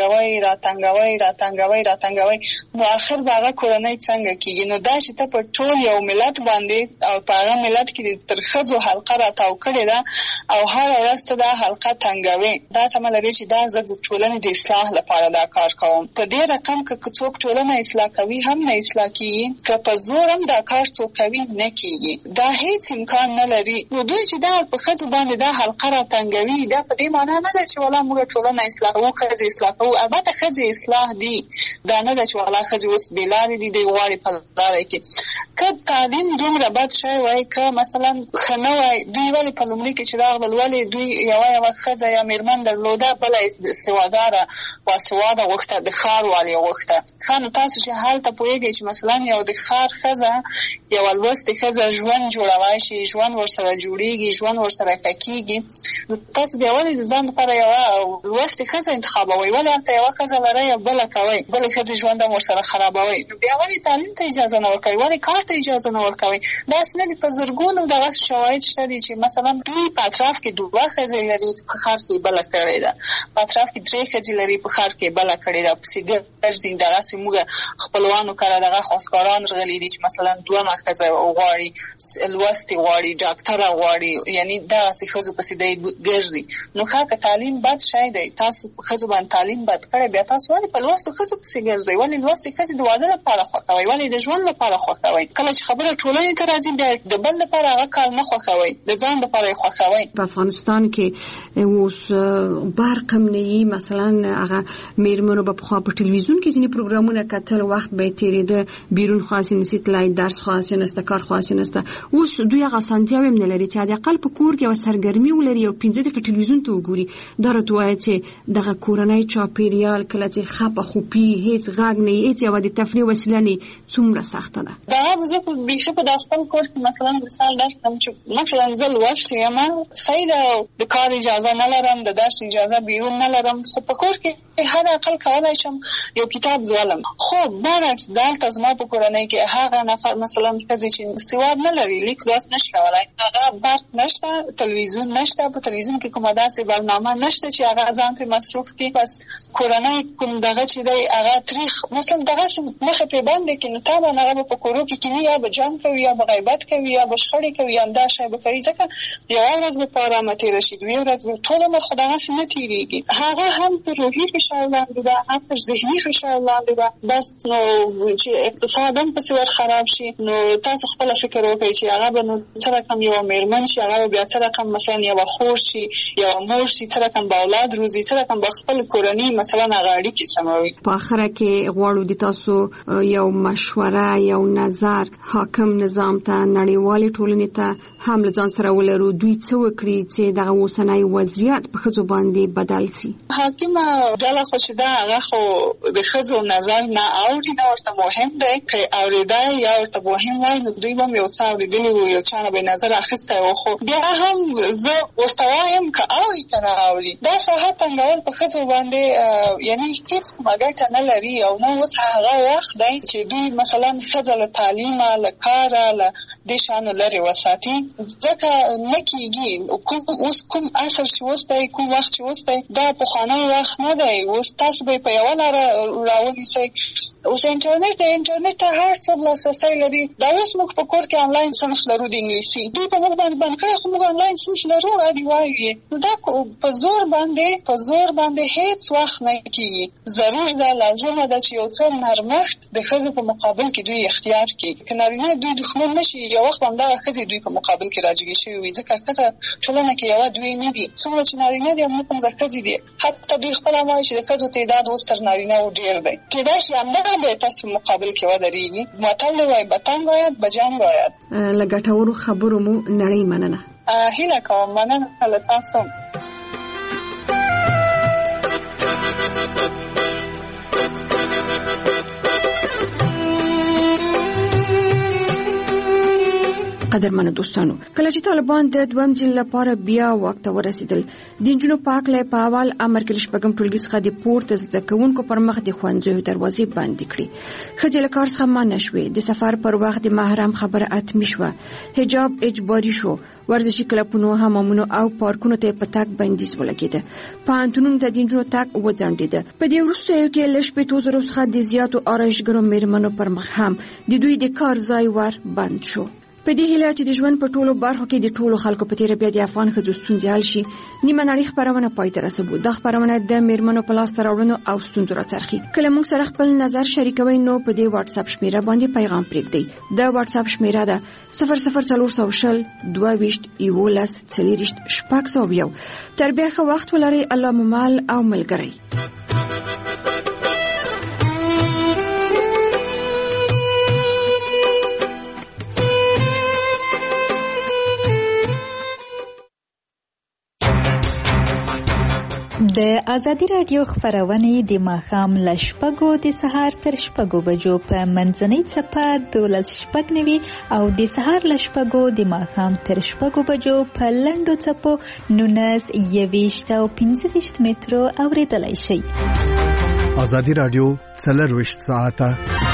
راتنګوئ نو آخر به هغه کورنۍ څنګه کېږي. نو دا چې ته په ټول یو ملت باندې او په هغه ملت کې تر ښځو حلقه راتاو کړې ده او هره ورځ ته دا حلقه تنګوې، دا تمه لري چې دا زه د ټولنې د اصلاح لپاره دا کار کوم. په دې رقم که څوک ټولنه اصلاح کوي هم نه اصلاح کېږي، که په زور هم دا کار څوک کوي نه کېږي. دا هیڅ امکان نه لري. نو دوی چې دا په ښځو باندې دا حلقه راتنګوي، دا په دې معنا نه ده چې والله موږ ټولنه اصلاح کوو، ښځې اصلاح کوو. البته ښځې اصلاح دي، دا نه ده چې والله ښځې اوس بې لارې دي، دوی غواړي په لاره کې. که تعلیم دومره بد شوی وای، که مثلا ښه نه وای، دوی ولې په لومړي کې چې راغلل ولې دوی یوه ښځه یا مېرمن درلوده، بله سواداره باسواده غوښته، د ښار والې غوښته. ښه نو تاسو چې هلته پوهېږئ چې مثلا یو د ښار ښځه یوه لوستې ښځه ژوند جوړوای شي، ژوند ورسره جوړېږي، ژوند ورسره ښه کېږي، نو تاسو بیا ولې د ځان لپاره یوه لوستې ښځه انتخابوئ؟ ولې هلته یوه ښځه لرئ او بله کوئ، بلې ښځې ژوند هم ورسره خرابوئ؟ نو بیا ولې تعلیم ته اجازه نه ورکوئ؟ ولې کار ته اجازه نه ورکوئ؟ داسې نه دي. په زرګونو دغسې شواهد شته دي چې مثلا دوی په اطراف کې دوه ښځې لري، په ښار کې بله کړې ده، په اطراف کې درې ښځې لري، په ښار کې بله کړې ده، پسې ګرځي. دغسې موږ خپلوانو کره دغه خواستګاران راغلي دي چې مثلا دومره ښځه غواړي، لوستې غواړي، ډاکټره غواړي، یعنی دغسې ښځو پسې دی ګرځي. نو ښه که تعلیم بد شی دی، تاسو په ښځو باندې تعلیم بد کړی، بیا تاسو ولې په لوستو ښځو پسې ګرځئ؟ ولې لوستې ښځې د واده لپاره خوښوئ؟ ولې د ژوند لپاره خوښوئ؟ کله چې خبره ټولنې ته راځي، بیا د بل لپاره هغه کار نه خوښوئ، د ځان لپاره یې خوښوئ. په افغانستان کې اوس برق هم نه وي، مثلا هغه مېرمنو به پخوا په ټلویزیون کې ځینې پروګرامونه کتل، وخت به یې تېرېده، بیرون خاصې نسي تللی، درس خاصې نسته، کار خاصې نسته. اوس دوی هغه اسانتیاوې هم نه لري چې حداقل په کور کې یوه سرګرمي ولري او 15 دقیقې ټلویزیون ته وګوري. دا راته وایه چې دغه کورنی چاپېریال کله چې خپه خوپي، هېڅ غږ نه وي، هېڅ یوه د تفریح وسیله نه وي، څومره سخته ده. دا زه بیخي په دا خپل کور کې مثلا مثال درکړم چې مثلا زه لوستې یم، صحیح ده، د کار اجازه نه لرم، د درس اجازه بیرون نه لرم، خو په کور کې حداقل کولی شم یو کتاب لولم. خو برعکس دلته زما په کورنۍ کې هغه نفر مثلا ښځې چې سواد نه لري، لیک لوست نشي کولی، هغه برق نشته، تلویزیون نشته، په تلویزیون کې کومه داسې برنامه نشته چې هغه ځان پرې مصروف کړي. بس کورنۍ کوم دغه چې دی هغه تریخ مثلا دغسې مخې پرې باندې کړي، نو طبعا هغه به په کورو کې کیني، یا به جنګ کوي، یا به غیبت کوي، یا به شخړې کوي، یا همدا شی به کوي. ځکه یوه ورځ به په ارامه تېره شي، دوې ورځ به ټول عمر خو دغسې نه تېرېږي. هغه هم په روحي فشار لاندې ده، هم په ذهني فشار لاندې ده. بس نو چې اقتصاد هم پسې ور خراب شي، نو تاسو خپله فکر وکړئ چې هغه به نو څه رقم یوه مېرمن شي، هغه به بیا څه رقم مثلا یوه خور شي، یوه مور شي، څه رقم به اولاد روزي، څه رقم به خپل کورنۍ مثلا هغه اړیکې سموي. په آخره کې غواړو د تاسو یو مشوره، یو نظر حاکم نظام ته، نړیوالې ټولنې ته هم له ځان سره ولرو، دوی څه وکړي چې دغه اوسنی وضعیت په ښځو باندې بدل شي. حاکمه ډله خو چې ده هغه خو د ښځو نظر نه اوري، نه ورته مهم دی. که اورېدی یا ورته مهم وای، نو دوی به هم یو څه اورېدلي وو، یو چا نه به یې نظر اخیستی و. خو بیا هم زه ورته وایم که اوري که نه اوري، دا ساحه تنګول په ښځو باندې یعنې هېڅ کومه ګټه نه لري. او نه اوس هغه وخت دی چې دوی مثلا ښځه له تعلیمه، له کاره، له دې شیانو لرې وساتي، ځکه نه کېږي. اوس کوم عصر چې اوس دی، کوم وخت چې اوس دی، دا پخوانی وخت نه دی. اوس تاسو به یې په یوه لاره راونیسئ. اوس انټرنېټ دی، انټرنېټ ته هر څوک لاسرسی لري. دا اوس موږ په کور کې آنلاین صنف لرو د انګلیسي، دوی په موږ باندې بند کړی، خو موږ آنلاین صنف لرو، عادي وایو یې. نو دا په زور باندې هېڅ وخت نه کېږي. ضرور ده، لازمه ده چې یو څه نرمښت د ښځو په مقابل کې دوی اختیار کړي. که نارینه دوی دښمن نه شي، یو وخت همدغه ښځې دوی په مقابل کې راجګې شوي وي، ځکه ښځه ټولنه کې یوه دوی نه دي. څومره چې نارینه دي همدومره د ښځې دي. حتی دوی خپله هم وایي چې د ښځو تعداد اوس تر نارینه‌وو ډېر دی. کېدای شي همدغه به یې تاسو په مقابل کې ودرېږي. متل دی وایي بتنګ آید به جنګ آید. له ګټورو خبرو مو نړۍ مننه. هیله کوم، مننه له تاسو. قدرمنو دوستانو، کله چې طالبان د دویم ځل لپاره بیا واک ته ورسېدل، د نجونو پاکلۍ په اول امر کې شپږم ټولګي څخه د پورته زده کوونکو پر مخ د ښوونځیو دروازې بندې کړې. ښځې له کار څخه منع شوې، د سفر پر وخت د محرم خبره اتمي شوه، حجاب اجباري شو، ورزشي کلبونو، حمامونو او پارکونو ته په تګ بندیز ولګېده، پوهنتونونو ته د نجونو تګ وځنډېده. په دې وروستیو کې له شپېتو زرو څخه د زیاتو آرایشګرو مېرمنو پر مخ هم د دوی د کار ځای ور بند شو. په دې هیله چې د ژوند په ټولو برخو کې د ټولو خلکو په تیره بیا د افغان ښځو ستونزې حل شي، نیمه نړۍ خپرونه پای ته رسوو. دا خپرونه د میرمنو په لاسته راوړنو او ستونزو راڅرخي. کله موږ سره خپل نظر شریکوئ نو په دې واتس اپ شمیره باندې پیغام پرېږدئ. دا واتس اپ شمیره ده 00420 22 11 40 601. تر بیا ښه وخت ولرئ. الله مو مل او ملګری. د ازادي رادیو خبرونه د ماښام له 6 د سهار تر 6 بجو په منځنۍ څپه 12:09 او د سهار له 6 د ماښام تر 6 بجو په لنډو څپو 19 21 او 25 مترو اوریدلای شي. ازادي رادیو 24 ساعته